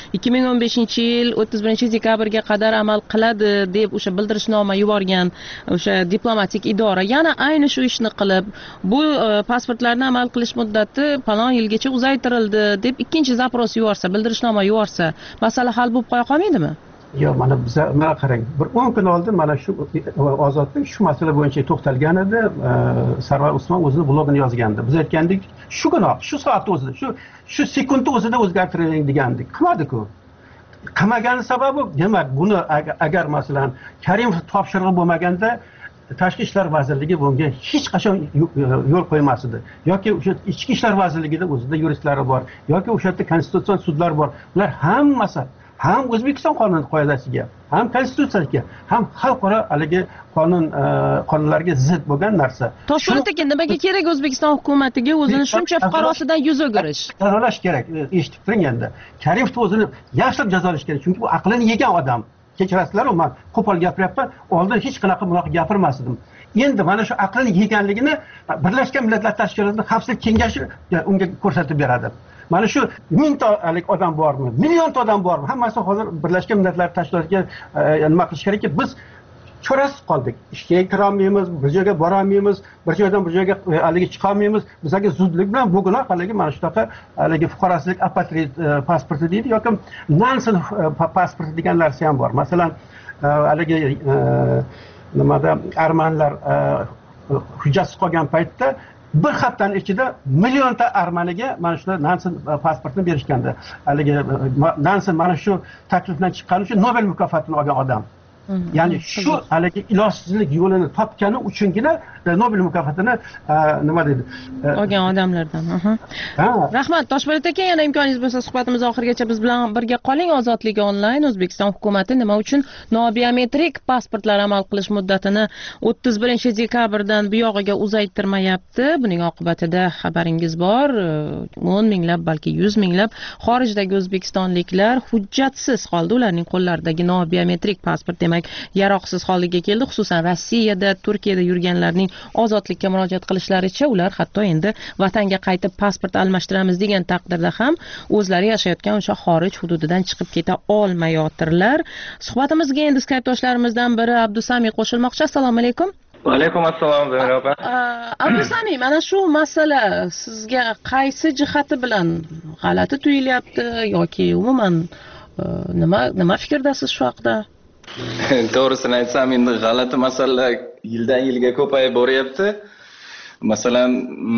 2015-yil 31-dekabrga qadar amal qiladi deb o'sha bildirishnoma yuborgan o'sha diplomatik idora yana ayni shu ishni qilib, bu pasportlarni amal qilish muddati falon yilgacha uzaytirildi deb ikkinchi zapros yuborsa, bildirishnoma yuborsa, masala hal bo'lib qo'ya qolmaydimi? Yo'q, mana qarang, bir 10 kun oldin mana shu ozodlik shu masala bo'yicha to'xtalgan edi. Sarvar Usmon o'zini blogini yozgandi. Biz aytgandik, shu gunoh, shu soatda o'zida, shu sekundda o'zida o'zgartiring degandik. Qilmadi-ku. Qilmagani sababi, demak, buni agar masalan Karimov topshirig'i bo'lmaganda Tashqi ishlar vazirligi bunga hech qachon yo'l qo'ymas edi. Yoki o'sha Ichki ishlar vazirligida o'zida yuristlari bor, yoki o'sha yerda konstitutsion sudlar bor. Ular hammasi ham O'zbekiston qonun qoidasiga, ham konstitutsiyaga, ham xalqaro haligi qonunlarga zid bo'lgan narsa. Toshpo'lat aka, nimaga kerak O'zbekiston hukumatiga o'zini shuncha fuqarosidan yuz o'girish? Jazolash kerak. Eshitib turing endi. Karimovni o'zini yaxshilab jazolash kerak, chunki bu aqlini yegan odam. Kechirasizlar, men qo'pol gapiryapman. Oldin hech qanaqa bunaqa gapirmasdim. Endi mana shu aqlini yeganligini Birlashgan Millatlar Tashkilotining Xavfsizlik kengashi unga ko'rsatib beradi. Mana shu 1000 ta odam bormi, million ta odam bormi? Hammasi hozir Birlashgan Millatlar Tashkilotiga nima qilish kerakki, biz chorasiz qoldik. Ishga kira olmaymiz, bir joyga bora olmaymiz, bir joydan bir joyga haligi chiqa olmaymiz. Bizga zudlik bilan bu gunoh haligi mana shunaqa haligi fuqarosizlik apatrid pasporti deydi yoki Nansen pasporti degan narsa ham bor. Masalan, haligi nimada armanlar hujjatsiz qolgan paytda bir haftaning ichida millionta armaniga mana shu Nansen pasportini berishgandi. Haligi Nansen mana shu taklifdan chiqqani uchun Nobel mukofotini olgan odam. Ya'ni shu haligi ilojsizlik yo'lini topgani uchungina Nobel mukofotini nima deydi? Olgan odamlardan. Rahmat, Toshpo'lat aka, yana imkoningiz bo'lsa suhbatimiz oxirigacha biz bilan birga qoling. Ozodlik onlayn O'zbekiston hukumatı nima uchun nobiometrik pasportlar amal qilish muddatini 31-dekabrdan buyog'iga uzaytirmayapti? Buning oqibatida xabaringiz bor, 10 minglab, balki 100 minglab xorijdagi o'zbekistonliklar hujjatsiz holda ularning qo'llaridagi nobiometrik pasport demak yaroqsiz holga keldi. Xususan Rossiyada, Turkiyada yurganlarning ozodlikka murojaat qilishlaricha ular hatto endi vatanga qaytib pasport almashtiramiz degan taqdirda ham o'zlari yashayotgan o'sha xorij hududidan chiqib keta olmayotirlar. Suhbatimizga endi Skype doshlarimizdan biri Abdusami qo'shilmoqchi. Assalomu alaykum. Va alaykum assalom, Zamira opa. Abdusami, mana shu masala sizga qaysi jihati bilan g'alati tuyulyapti yoki umuman nima fikrdasiz shu haqda? To'g'risini aytsam, endi g'alati masalalar yildan yilga ko'payib boryapti. Masalan,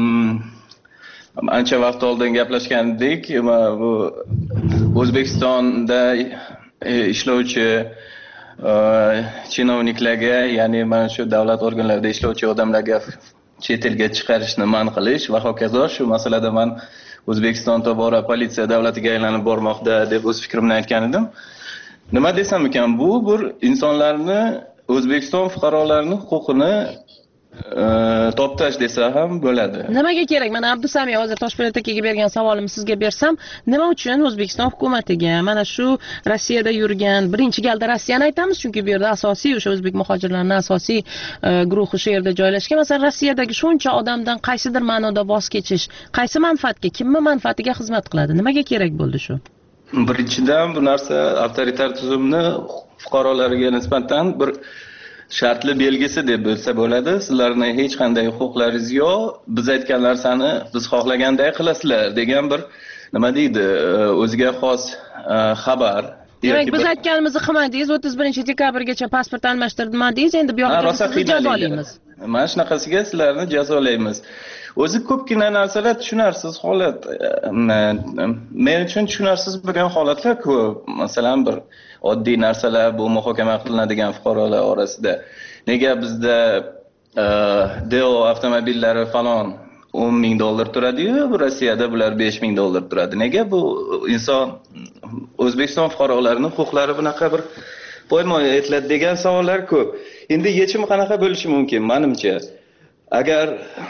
ancha vaqt oldin gaplashgandik, bu O'zbekistonda ishlovchi chinovniklarga, ya'ni mana shu davlat organlarida ishlovchi odamlarga chet elga chiqarishni man qilish va hokazo. Shu masalada men O'zbekiston tobora politsiya davlatiga aylanib bormoqda deb o'z fikrimni aytgan edim. Nima desam ekan, bu bir insonlarni, O'zbekiston fuqarolarining huquqini toptash desa ham bo'ladi. Nimaga kerak? Mana Abdusami hozir Toshpo'lat akaga bergan savolimni sizga bersam, nima uchun O'zbekiston hukumatiga mana shu Rossiyada yurgan, birinchi galda Rossiyani aytamiz, chunki bu yerda asosiy o'sha o'zbek muhojirlarining asosiy guruhi shu yerda joylashgan. Masalan, Rossiyadagi shuncha odamdan qaysidir ma'noda voz kechish, qaysi manfaatga, kimning manfaatiga xizmat qiladi? Nimaga kerak bo'ldi shu? Birinchidan, bu narsa avtoritar tuzumni fuqarolariga nisbatan bir shartli belgisi deb bo'lsa bo'ladi. Sizlarning hech qanday huquqlaringiz yo'q, biz aytgan narsani biz xohlaganday qilasizlar degan bir nima deydi, o'ziga xos xabar. Demak, biz aytganimizni qilmadingiz, 31-dekabrgacha pasport almashtirmadingiz, endi bu yoqda sizni jazolaymiz. Mana shunaqasiga sizlarni jazolaymiz. O'zi ko'pgina narsalar tushunarsiz holat. Men uchun tushunarsiz bo'lgan holatlar ko'p. Masalan, bir oddiy narsalar bu muhokama qilinadigan fuqarolar orasida. Nega bizda Deo avtomobillari falon $10,000 turadi-yu, Rossiyada bular $5,000 turadi. Nega bu inson O'zbekiston fuqarolarining huquqlari bunaqa bir poymoy etiladi degan savollar ko'p. Endi yechim qanaqa bo'lishi mumkin menimcha? Agar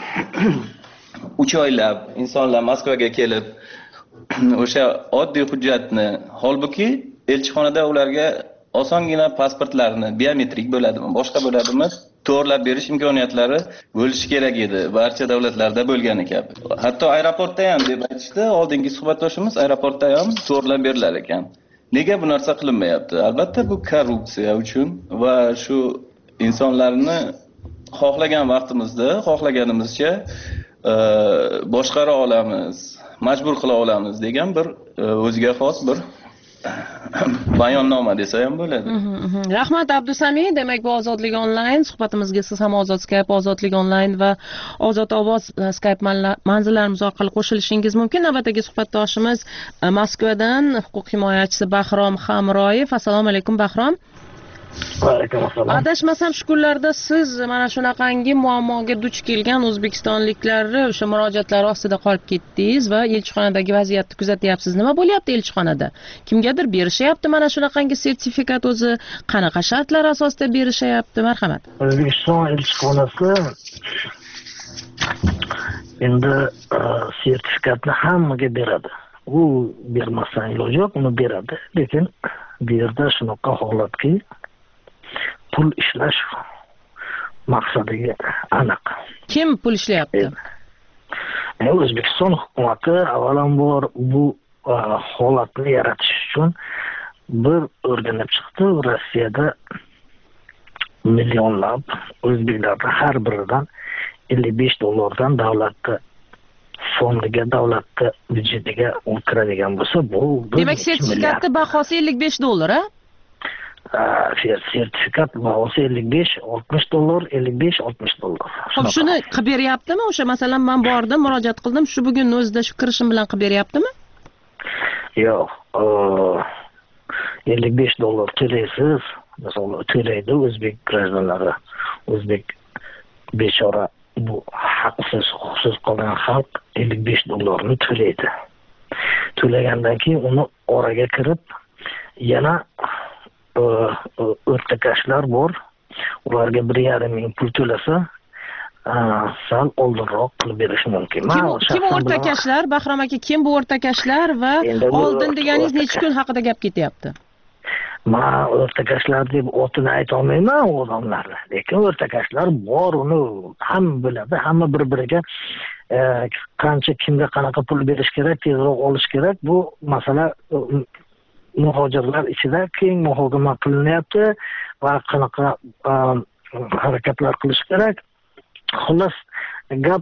3 oylab insonlar Moskvaga kelib o'sha oddiy hujjatni, holbuki elchixonada ularga osongina pasportlarni biometrik bo'ladimi, boshqa bo'ladimi, to'g'rilab berish imkoniyatlari bo'lishi kerak edi. Barcha davlatlarda bo'lgani kabi. Hatto aeroportda ham deb aytishdi, oldingi suhbatdoshimiz, aeroportda ham to'g'rilab berilar ekan. Nega bu narsa qilinmayapti? Albatta bu korrupsiya uchun va shu insonlarni xohlagan vaqtimizda, xohlaganimizcha boshqara olamiz, majbur qila olamiz degan bir o'ziga xos bir bayonnoma desa ham bo'ladi. Rahmat Abdusami, demak bu Ozodlik onlayn suhbatimizga siz ham Ozod Skype, Ozodlik onlayn va Ozod ovoz Skype manzillarimiz orqali qo'shilishingiz mumkin. Navbatdagi suhbatdoshimiz Moskvadan huquq himoyachisi Bahrom Hamroyev. Assalomu alaykum Bahrom. Adashmasam shu kunlarda siz mana shunaqangi muammoga duch kelgan o'zbekistonliklarni o'sha murojaatlar ostida qolib ketdingiz va elchixonadagi vaziyatni kuzatyapsiz. Nima bo'lyapti elchixonada? Kimgadir berishyapti mana shunaqangi sertifikat, o'zi qanaqa shartlar asosida berishyapti? Marhamat. O'zbekiston elchixonasi endi sertifikatni hammaga beradi. U bermasdan iloji yo'q, uni beradi. Lekin bu yerda shunaqa holatki, pul ishlash maqsadiga aniq. Kim pul ishlayapti? O'zbekiston hukumati avvalambor bu holatni yaratish uchun bir o'rganib chiqdi. Rossiyada millionlab o'zbeklarning har biridan $55 davlatga fondiga, davlatga byudjetiga kiradigan bo'lsa, bu demak sertifikatning bahosi $55, a? sertifikat bahosi $55-60, $55-60. Xo'p, shuni qilib beryaptimi? O'sha masalan men bordim, murojaat qildim, shu bugun o'zida shu kirishim bilan qilib beryaptimi? Yo'q, $55 to'laysiz. Masalan, to'laydi o'zbek grajdanlari. O'zbek bechora bu haqsiz, huquqsiz qolgan xalq $55 to'laydi. To'lagandan keyin uni oraga kirib, yana o'rtakashlar bor. Ularga 1,5 ming pul to'lasa, sal oldinroq qilib berish mumkin. Kim o'rtakashlar? Bahrom aka, kim bu o'rtakashlar va oldin deganingiz necha kun haqida gap ketyapti? Men o'rtakashlar deb otini ayta olmayman u odamlarni. Lekin o'rtakashlar bor, uni hamma biladi, hamma bir-biriga qancha kimga qanaqa pul berish kerak, tezroq olish kerak. Bu masala muhojirlar ichida keng muhokama qilinyapti va qanaqa harakatlar qilish kerak. Xullas, gap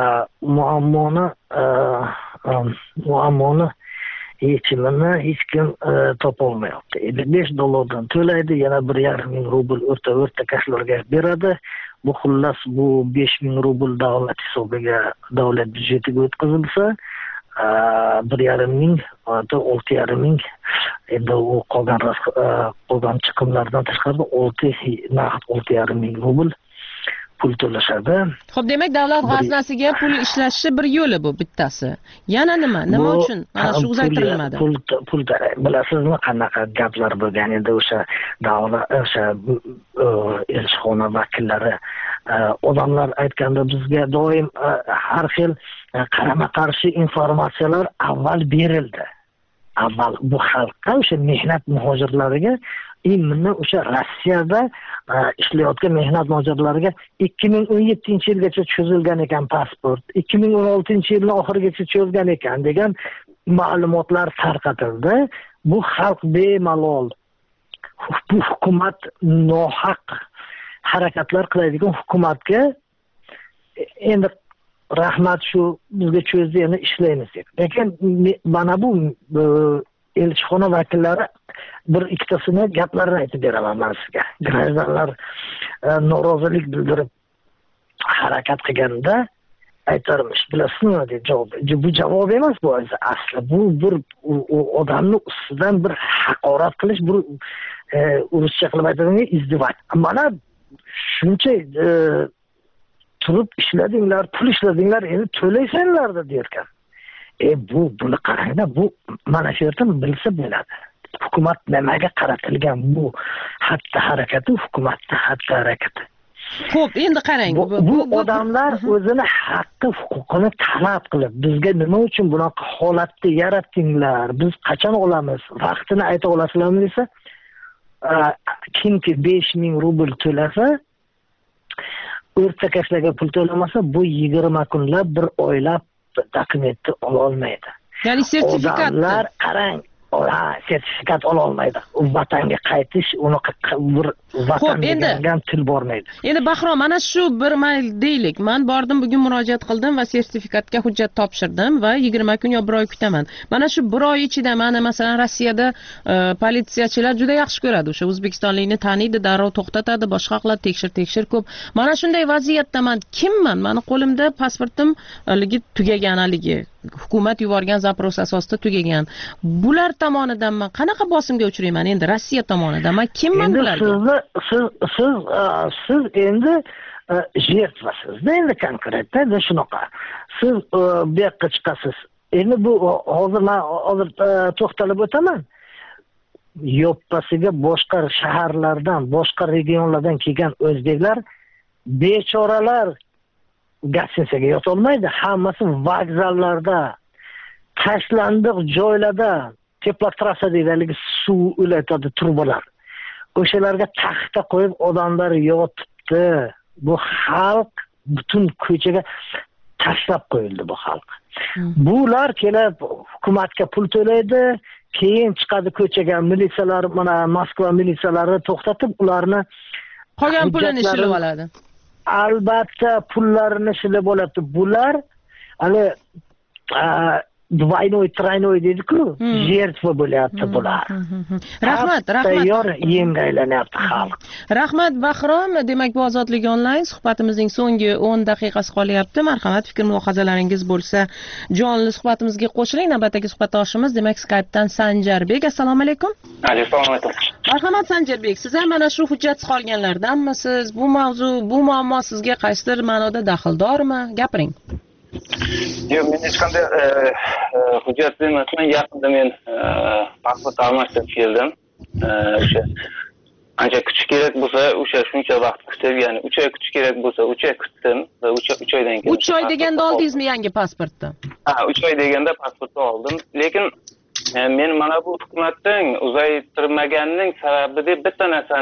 muammoni yechimini hech kim topolmayapti. $55 to'laydi, yana 1,5 ming rubl o'rtakashlarga beradi. Bu xullas bu 5 ming rubl davlat hisobiga, davlat byudjetiga o'tkazilsa, 1,5 ming, 6,5 ming, endi u qolgan chiqimlardan tashqari 6,5 ming rubl pul to'lashadi. Xo'p, demak davlat g'aznasiga pul ishlashi bir yo'li bu bittasi. Yana nima uchun mana shu uzaytirilmadi? Pul bilasizmi qanaqa gaplar bo'lgan edi o'sha elchixona vakillari. Odamlar aytganda bizga doim har xil qarama-qarshi informatsiyalar avval berildi. Avval bu xalqqa, o'sha mehnat muhojirlariga, imminni o'sha Rossiyada ishlayotgan mehnat muhojirlariga 2017-yilgacha cho'zilgan ekan pasport, 2016-yilning oxirigacha cho'zgan ekan degan ma'lumotlar tarqatildi. Bu xalq bemalol bu hukumat nohaq harakatlar qiladigan hukumatga endi rahmat, shu bizga cho'zdi, endi ishlaymiz deb. Lekin mana bu elchixona vakillari bir ikkitasini gaplarini aytib beraman men sizga. Grajdanlar norozilik bildirib harakat qilganda aytarmish, bilasizmi deb javob. Bu javob emas bu asli. Bu bir odamni ustidan bir haqorat qilish, bir ruscha qilib aytadigan izdivaj. Mana shuncha turib ishladinglar, pul ishladinglar, endi to'laysanlar-da derkan. Buni qarangda, bu mana shu yerdan bilsa bo'ladi. Hukumat nimaga qaratilgan bu xatti harakati, hukumatning xatti harakati. Xo'p, endi qarang. Bu odamlar o'zini haqqi, huquqini talab qilib, bizga nima uchun bunaqa holatni yaratdinglar? Biz qachon olamiz? Vaqtini ayta olasizlarmi desa, kimki 5 ming rubl to'lasa, o'rtakashlarga pul to'lamasa, bu 20 kunlab, bir oylab dokumentni ola olmaydi. Ya'ni sertifikat. Odamlar qarang, sertifikat ola olmaydi. Vatanga qaytish, uni bir vatan degan til bormaydi. Endi Bahrom, mana shu bir mayl deylik. Men bordim, bugun murojaat qildim va sertifikatga hujjat topshirdim va 20 kun yo 1 oy kutaman. Mana shu 1 oy ichida meni masalan Rossiyada politsiyachilar juda yaxshi ko'radi. O'sha o'zbekistonlikni taniydi, darrov to'xtatadi, boshqa qiladi, tekshir ko'p. Mana shunday vaziyatda men kimman? Meni qo'limda pasportim tugagan haligi. Hukumat yuborgan zapros asosida tugagan. Bular tomonidan men qanaqa bosimga uchrayman? Endi Rossiya tomonidan men kimman bularga? Siz endi jertvasiz-da, endi konkretda shunaqa. Siz bu yoqqa chiqasiz. Endi bu hozir to'xtalib o'taman. Yoppasiga boshqa shaharlardan, boshqa regionlardan kelgan o'zbeklar bechoralar gatsinisaga yotolmaydi. Hammasi vokzallarda, tashlandiq joylarda, teploktrassa deyiladi, suv ulatadi turbalar. O'shalarga taxta qo'yib odamlar yotibdi. Bu xalq butun ko'chaga tashlab qo'yildi bu xalq. Bular kelib hukumatga pul to'laydi, keyin chiqadi ko'chaga, militsiyalar, mana Moskva militsiyalari to'xtatib ularni qolgan pulini shilib oladi. Albatta pullarini shilib oladi. Bular hali двойной тройной deydi-ku, жертва bo'lyapti bular. Rahmat. Tayyor yemga aylanyapti xalq. Rahmat Bahrom, demak bu ozodlik onlayn suhbatimizning so'nggi 10 daqiqasi qolyapti. Marhamat, fikr mulohazalaringiz bo'lsa, jonli suhbatimizga qo'shiling. Navbatdagi suhbatdoshimiz demak Skype'dan Sanjarbek. Assalomu alaykum. Assalomu alaykum. Marhamat Sanjarbek, siz ham mana shu hujjatsiz qolganlardanmisiz? Bu mavzu, bu muammo sizga qaysidir ma'noda daxldormi? Gapiring. Yo'q, men hech qanday hujjat emasman. Yaqinda men pasport almashtirib keldim. O'sha ancha kutish kerak bo'lsa, o'sha shuncha vaqt kutib, ya'ni 3 oy kutish kerak bo'lsa, 3 oy kutdim va 3 oydan keyin 3 oy deganda oldingizmi yangi pasportni? Ha, 3 oy deganda pasportni oldim. Lekin men mana bu hukumatning uzaytirmaganining sababi deb bitta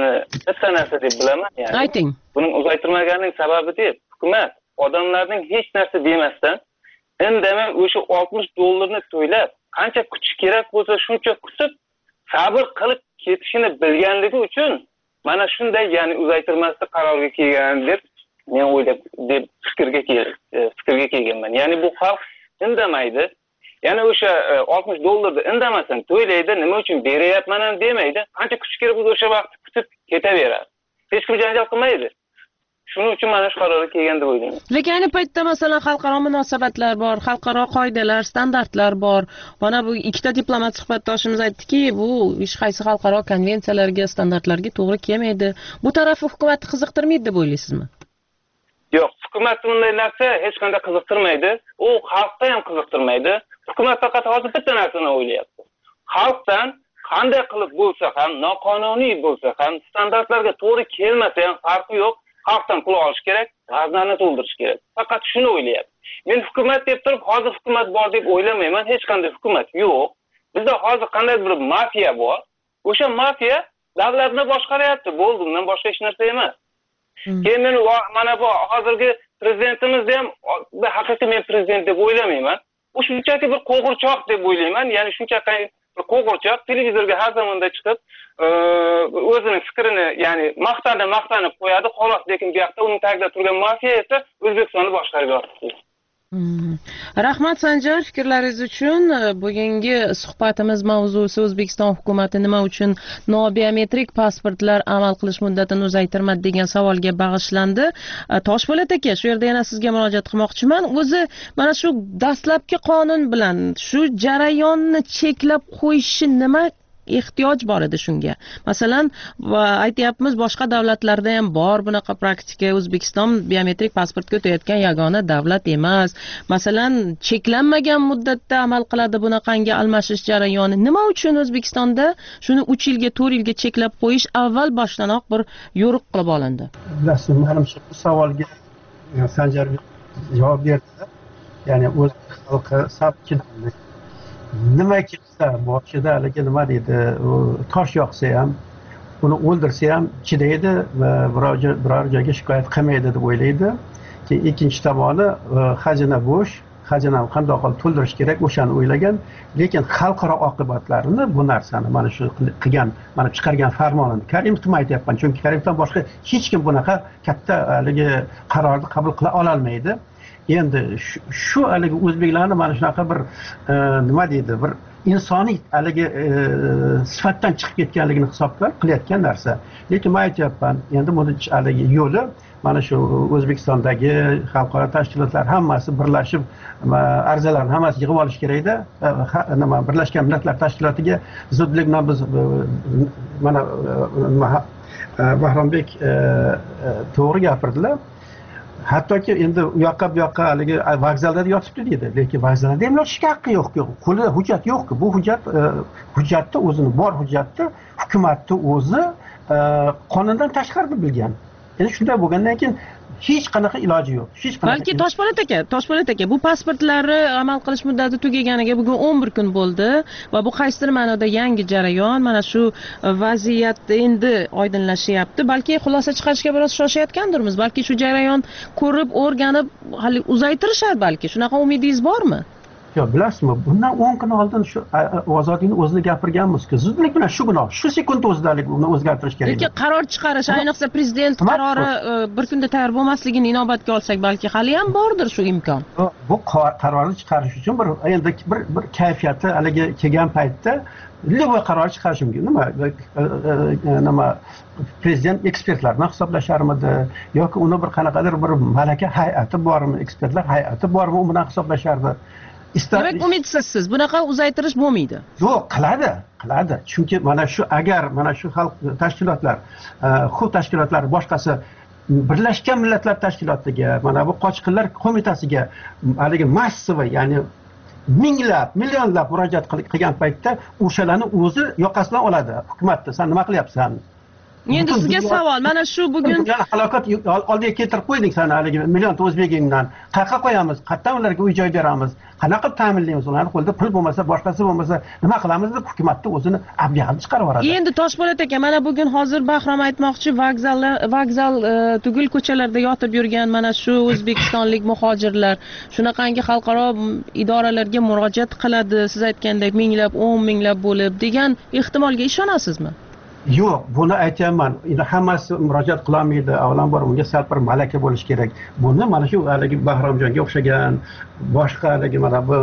narsa deb bilaman, ya'ni. Ayting. Buning uzaytirmaganining sababi deb hukumat odamlarning hech narsa demasdan indamay o'sha $60 to'ylab, qancha kutish kerak bo'lsa shuncha kutib, sabr qilib ketishini bilganligi uchun mana shunday, ya'ni uzaytirmaslik qaroriga kelgan deb men o'ylab deb fikrga kelganman. Ya'ni bu xalq indamaydi. Ya'ni o'sha $60 indamasdan to'ylaydi, nima uchun beryapman ham demaydi. Qancha kutish kerak bo'lsa o'sha vaqt kutib ketaveradi. Hech kim janjal qilmaydi. Shuning uchun mana shu qarorga kelgan deb o'ylayman. Lekin ayni paytda masalan xalqaro munosabatlar bor, xalqaro qoidalar, standartlar bor. Mana bu ikkita diplomat suhbatdoshimiz aytdiki, bu hech qaysi xalqaro konvensiyalarga, standartlarga to'g'ri kelmaydi. Bu tarafi hukumatni qiziqtirmaydi deb o'ylaysizmi? Yo'q, hukumat bunday narsa hech qanday qiziqtirmaydi. U xalqni ham qiziqtirmaydi. Hukumat faqat hozir bitta narsani o'ylayapti. Xalqdan qanday qilib bo'lsa ham, noqonuniy bo'lsa ham, standartlarga to'g'ri kelmasa ham farqi yo'q. Xalqdan pul olish kerak, g'aznani to'ldirish kerak. Faqat shuni o'ylayapti. Men hukumat deb turib, hozir hukumat bor deb o'ylamayman. Hech qanday hukumat yo'q. Bizda hozir qanday bir mafiya bor. O'sha mafiya davlatni boshqaryapti. Bo'ldi, undan boshqa hech narsa emas. Keyin men mana bu hozirgi prezidentimizni ham haqiqiy men prezident deb o'ylamayman. U shunchaki bir qo'g'irchoq deb o'ylayman. Ya'ni shunchaki bir qo'g'irchoq televizorga har zamonda chiqib, o'zining fikrini, ya'ni maqtanib qo'yadi, xolos. Lekin bu yoqda uning tagida turgan mafiya esa O'zbekistonni boshqarib yotibdi. Rahmat Sanjar, fikrlaringiz uchun. Bugungi suhbatimiz mavzusi O'zbekiston hukumati nima uchun nobiometrik pasportlar amal qilish muddatini uzaytirmadi degan savolga bag'ishlandi. Toshpo'lat aka, shu yerda yana sizga murojaat qilmoqchiman. O'zi mana shu dastlabki qonun bilan shu jarayonni cheklab qo'yishi nima ehtiyoj bor edi shunga? Masalan, aytyapmiz, boshqa davlatlarda ham bor bunaqa praktika. O'zbekiston biometrik pasportga o'tayotgan yagona davlat emas. Masalan, cheklanmagan muddatda amal qiladi bunaqangi almashish jarayoni. Nima uchun O'zbekistonda shuni 3 yilga, 4 yilga cheklab qo'yish avval boshdanoq bir yo'riq qilib olindi? Bilasiz, menimcha bu savolga Sanjar javob berdi. Ya'ni o'z xalqi sabr nima kelsa boshida haligi nima deydi, tosh yoqsa ham, uni o'ldirsa ham chidaydi va biror joyga shikoyat qilmaydi deb o'ylaydi. Keyin ikkinchi tomoni xazina bo'sh, xazinani qanday qilib to'ldirish kerak o'shani o'ylagan, lekin xalqaro oqibatlarini bu narsani mana shu qilgan, mana chiqargan farmonini Karimovni aytyapman, chunki Karimovdan boshqa hech kim bunaqa katta haligi qarorni qabul qila olmaydi. Endi shu haligi o'zbeklarni mana shunaqa bir nima deydi, bir insoniy haligi sifatdan chiqib ketganligini hisobga qilayotgan narsa. Lekin men aytyapman, endi buni haligi yo'li mana shu O'zbekistondagi xalqaro tashkilotlar hammasi birlashib, arzalarni hammasi yig'ib olish kerakda. Nima Birlashgan Millatlar Tashkilotiga zudlik bilan biz mana Bahrombek to'g'ri gapirdilar. Hattoki endi u yoqqa bu yoqqa haligi vokzallarda yotibdi deydi, lekin vokzallarda ham yotishga haqqi yo'q-ku. Qo'lida hujjat yo'q-ku. Bu hujjatni o'zini bor hujjatni hukumatni o'zi qonundan tashqari deb bilgan. Endi shunday bo'lgandan keyin hech qanaqa iloji yo'q. Balki Toshpo'lat aka, bu pasportlarni amal qilish muddati tugaganiga bugun 11 kun bo'ldi va bu qaysidir ma'noda yangi jarayon. Mana shu vaziyat endi oydinlashyapti. Balki xulosa chiqarishga biroz shoshayotgandirmiz. Balki shu jarayon ko'rib, o'rganib, hali uzaytirishar balki. Shunaqa umidingiz bormi? Yo, bilasizmi, bundan 10 kun oldin shu ozodlikni o'zida gapirganmiz-ku. Zudlik bilan shu gunoh, shu sekund o'zidalik uni o'zgartirish kerak. Lekin qaror chiqarish, ayniqsa prezident qarori bir kunda tayyor bo'lmasligini inobatga olsak, balki hali ham bordir shu imkon. Bu qarorni chiqarish uchun endi bir kayfiyati haligi kelgan paytda любой qaror chiqarish mumkin. Nima prezident ekspertlarni hisoblasharmidi yoki uni bir qanaqadir bir malaka hay'ati bormi, ekspertlar hay'ati bormi, u bilan hisoblashardi. Demak, umidsiz, bunaqa uzaytirish bo'lmaydi. Yo'q, qiladi. Chunki mana shu agar mana shu xalq tashkilotlar, huquq tashkilotlari boshqasi Birlashgan Millatlar Tashkilotiga, mana bu qochqinlar qo'mitasiga haligi massiviy, ya'ni minglab, millionlab murojaat qilgan paytda o'shalarni o'zi yoqasidan oladi hukumatni. Sen nima qilyapsan? Endi sizga savol, mana shu bugun halokat oldiga keltirib qo'ydik seni haligi millionta o'zbegingdan. Qayerga qo'yamiz? Qayerdan ularga uy joy beramiz? Qanaqa ta'minlaymiz? Ularning qo'lida pul bo'lmasa, boshqasi bo'lmasa nima qilamiz deb hukumatni o'zini abg'al chiqarib yuboradi. Endi Toshpo'lat aka, mana bugun hozir Bahrom aytmoqchi, vokzal tugul ko'chalarda yotib yurgan mana shu o'zbekistonlik muhojirlar shunaqangi xalqaro idoralarga murojaat qiladi, siz aytgandek minglab, 10 minglab bo'lib degan ehtimolga ishonasizmi? Yo'q, buni aytayapman. Endi hammasi murojaat qila olmaydi. Avvalambor unga sal bir malaka bo'lish kerak. Buni mana shu haligi Bahromjonga o'xshagan, boshqa haligi mana bu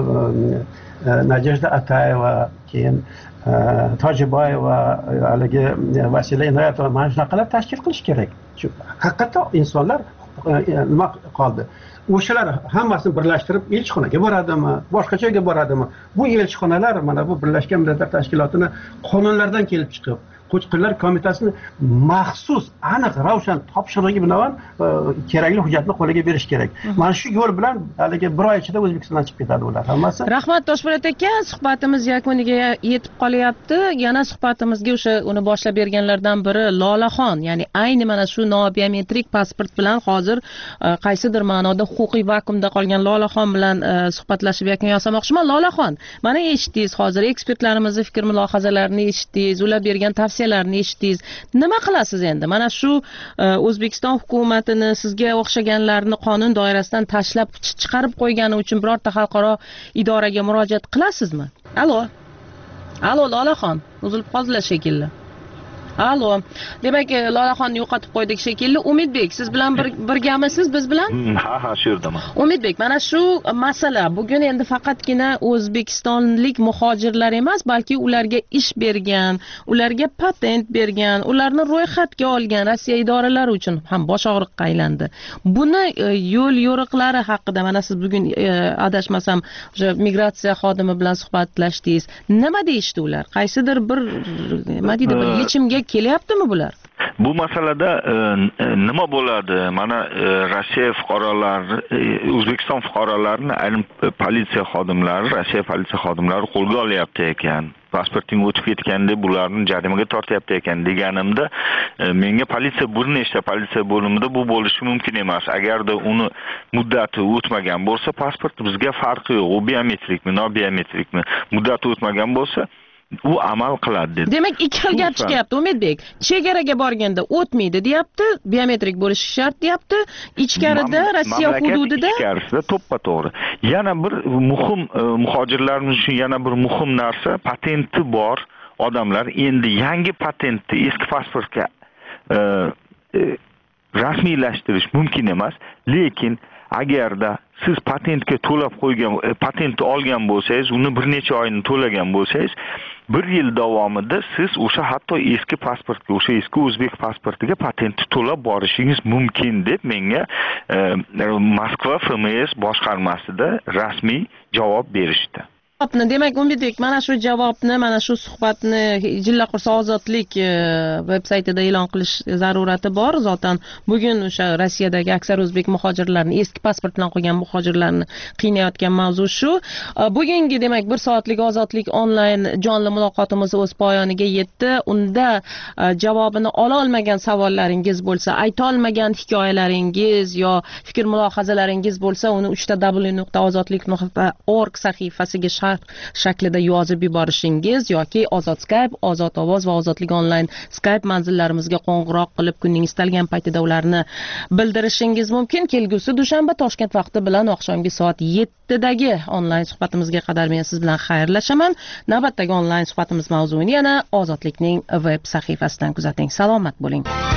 Najda Atayeva, keyin Tojiboyeva, haligi Vasila Inoyatova mana shunaqalar tashkil qilish kerak. Shu haqiqatda insonlar nima qoldi? O'shalar hammasini birlashtirib elchixonaga boradimi, boshqa joyga boradimi? Bu elchixonalar mana bu Birlashgan Millatlar Tashkilotining qonunlaridan kelib chiqib Qo'chqinlar qo'mitasini maxsus aniq ravshan topshirig'i bilan kerakli hujjatni qo'liga berish kerak. Mana shu yo'l bilan haligi bir oy ichida O'zbekistondan chiqib ketadi ular hammasi. Rahmat Toshpo'lat aka, suhbatimiz yakuniga yetib qolyapti. Yana suhbatimizga o'sha uni boshlab berganlardan biri Lolaxon, ya'ni ayni mana shu nobiometrik pasport bilan hozir qaysidir ma'noda huquqiy vakuumda qolgan Lolaxon bilan suhbatlashib yakun yasamoqchiman. Lolaxon, mana eshitdingiz, hozir ekspertlarimizni fikr mulohazalarini eshitdingiz, ular bergan tavsiyalarni eshitdingiz. Nima qilasiz endi? Mana shu O'zbekiston hukumatini sizga o'xshaganlarni qonun doirasidan tashlab chiqarib qo'ygani uchun birorta xalqaro idoraga murojaat qilasizmi? Allo Lolaxon, uzilib qoldilar shekilli. Allo. Demak, Lolaxonni yo'qotib qo'ydik shekilli. Umidbek, siz bilan birgamisiz biz bilan? Ha, shu yerdaman. Umidbek, mana shu masala bugun endi faqatgina o'zbekistonlik muhojirlar emas, balki ularga ish bergan, ularga patent bergan, ularni ro'yxatga olgan Rossiya idoralari uchun ham bosh og'riqqa aylandi. Buni yo'l yo'riqlari haqida mana siz bugun adashmasam o'sha migratsiya xodimi bilan suhbatlashdingiz. Nima deyishdi ular? Qaysidir bir nima deydi, bir yechimga kelyaptimi bular? Bu masalada nima bo'ladi? Mana Rossiya fuqarolari, O'zbekiston fuqarolarini ayrim politsiya xodimlari, Rossiya politsiya xodimlari qo'lga olyapti ekan. Pasporting o'tib ketganda bularni jarimaga tortyapti ekan deganimda, menga politsiya bir nechta politsiya bo'limida bu bo'lishi mumkin emas. Agarda uni muddati o'tmagan bo'lsa, pasport bizga farqi yo'q. U biometrikmi, nobiometrikmi? Muddati o'tmagan bo'lsa, u amal qiladi dedi. Demak, ikki xil gap chiqyapti Umidbek. Chegaraga borganda o'tmaydi deyapti, biometrik bo'lishi shart deyapti. Ichkarida Rossiya hududida ichkarisida to'ppa-to'g'ri. Yana bir muhim muhojirlarimiz uchun yana bir muhim narsa, patenti bor odamlar endi yangi patentni eski pasportga rasmiylashtirish mumkin emas, lekin agarda siz patentga to'lab qo'ygan, patentni olgan bo'lsangiz, uni bir necha oyini to'lagan bo'lsangiz, 1 yil davomida siz o'sha hatto eski pasportga, o'sha eski o'zbek pasportiga patentni to'lab borishingiz mumkin deb menga Moskva FMS boshqarmasida rasmiy javob berishdi. Demak, Umidbek, mana shu javobni, mana shu suhbatni Jillaqursa Ozodlik veb-saytida e'lon qilish zarurati bor. Zotan bugun o'sha Rossiyadagi aksar o'zbek muhojirlarni, eski pasport bilan qo'ygan muhojirlarni qiynayotgan mavzu shu. Bugungi demak 1 soatlik Ozodlik onlayn jonli muloqotimiz o'z poyoniga yetdi. Unda javobini ola olmagan savollaringiz bo'lsa, ayta olmagan hikoyalaringiz yo fikr mulohazalaringiz bo'lsa, uni www.ozodlik.org sahifasiga izohlar shaklida yozib yuborishingiz yoki Ozod Skype, Ozod ovoz va Ozodlik onlayn Skype manzillarimizga qo'ng'iroq qilib kunning istalgan paytida ularni bildirishingiz mumkin. Kelgusi dushanba Toshkent vaqti bilan oqshomgi soat 7dagi onlayn suhbatimizga qadar men siz bilan xayrlashaman. Navbatdagi onlayn suhbatimiz mavzuni yana Ozodlikning veb sahifasidan kuzating. Salomat bo'ling.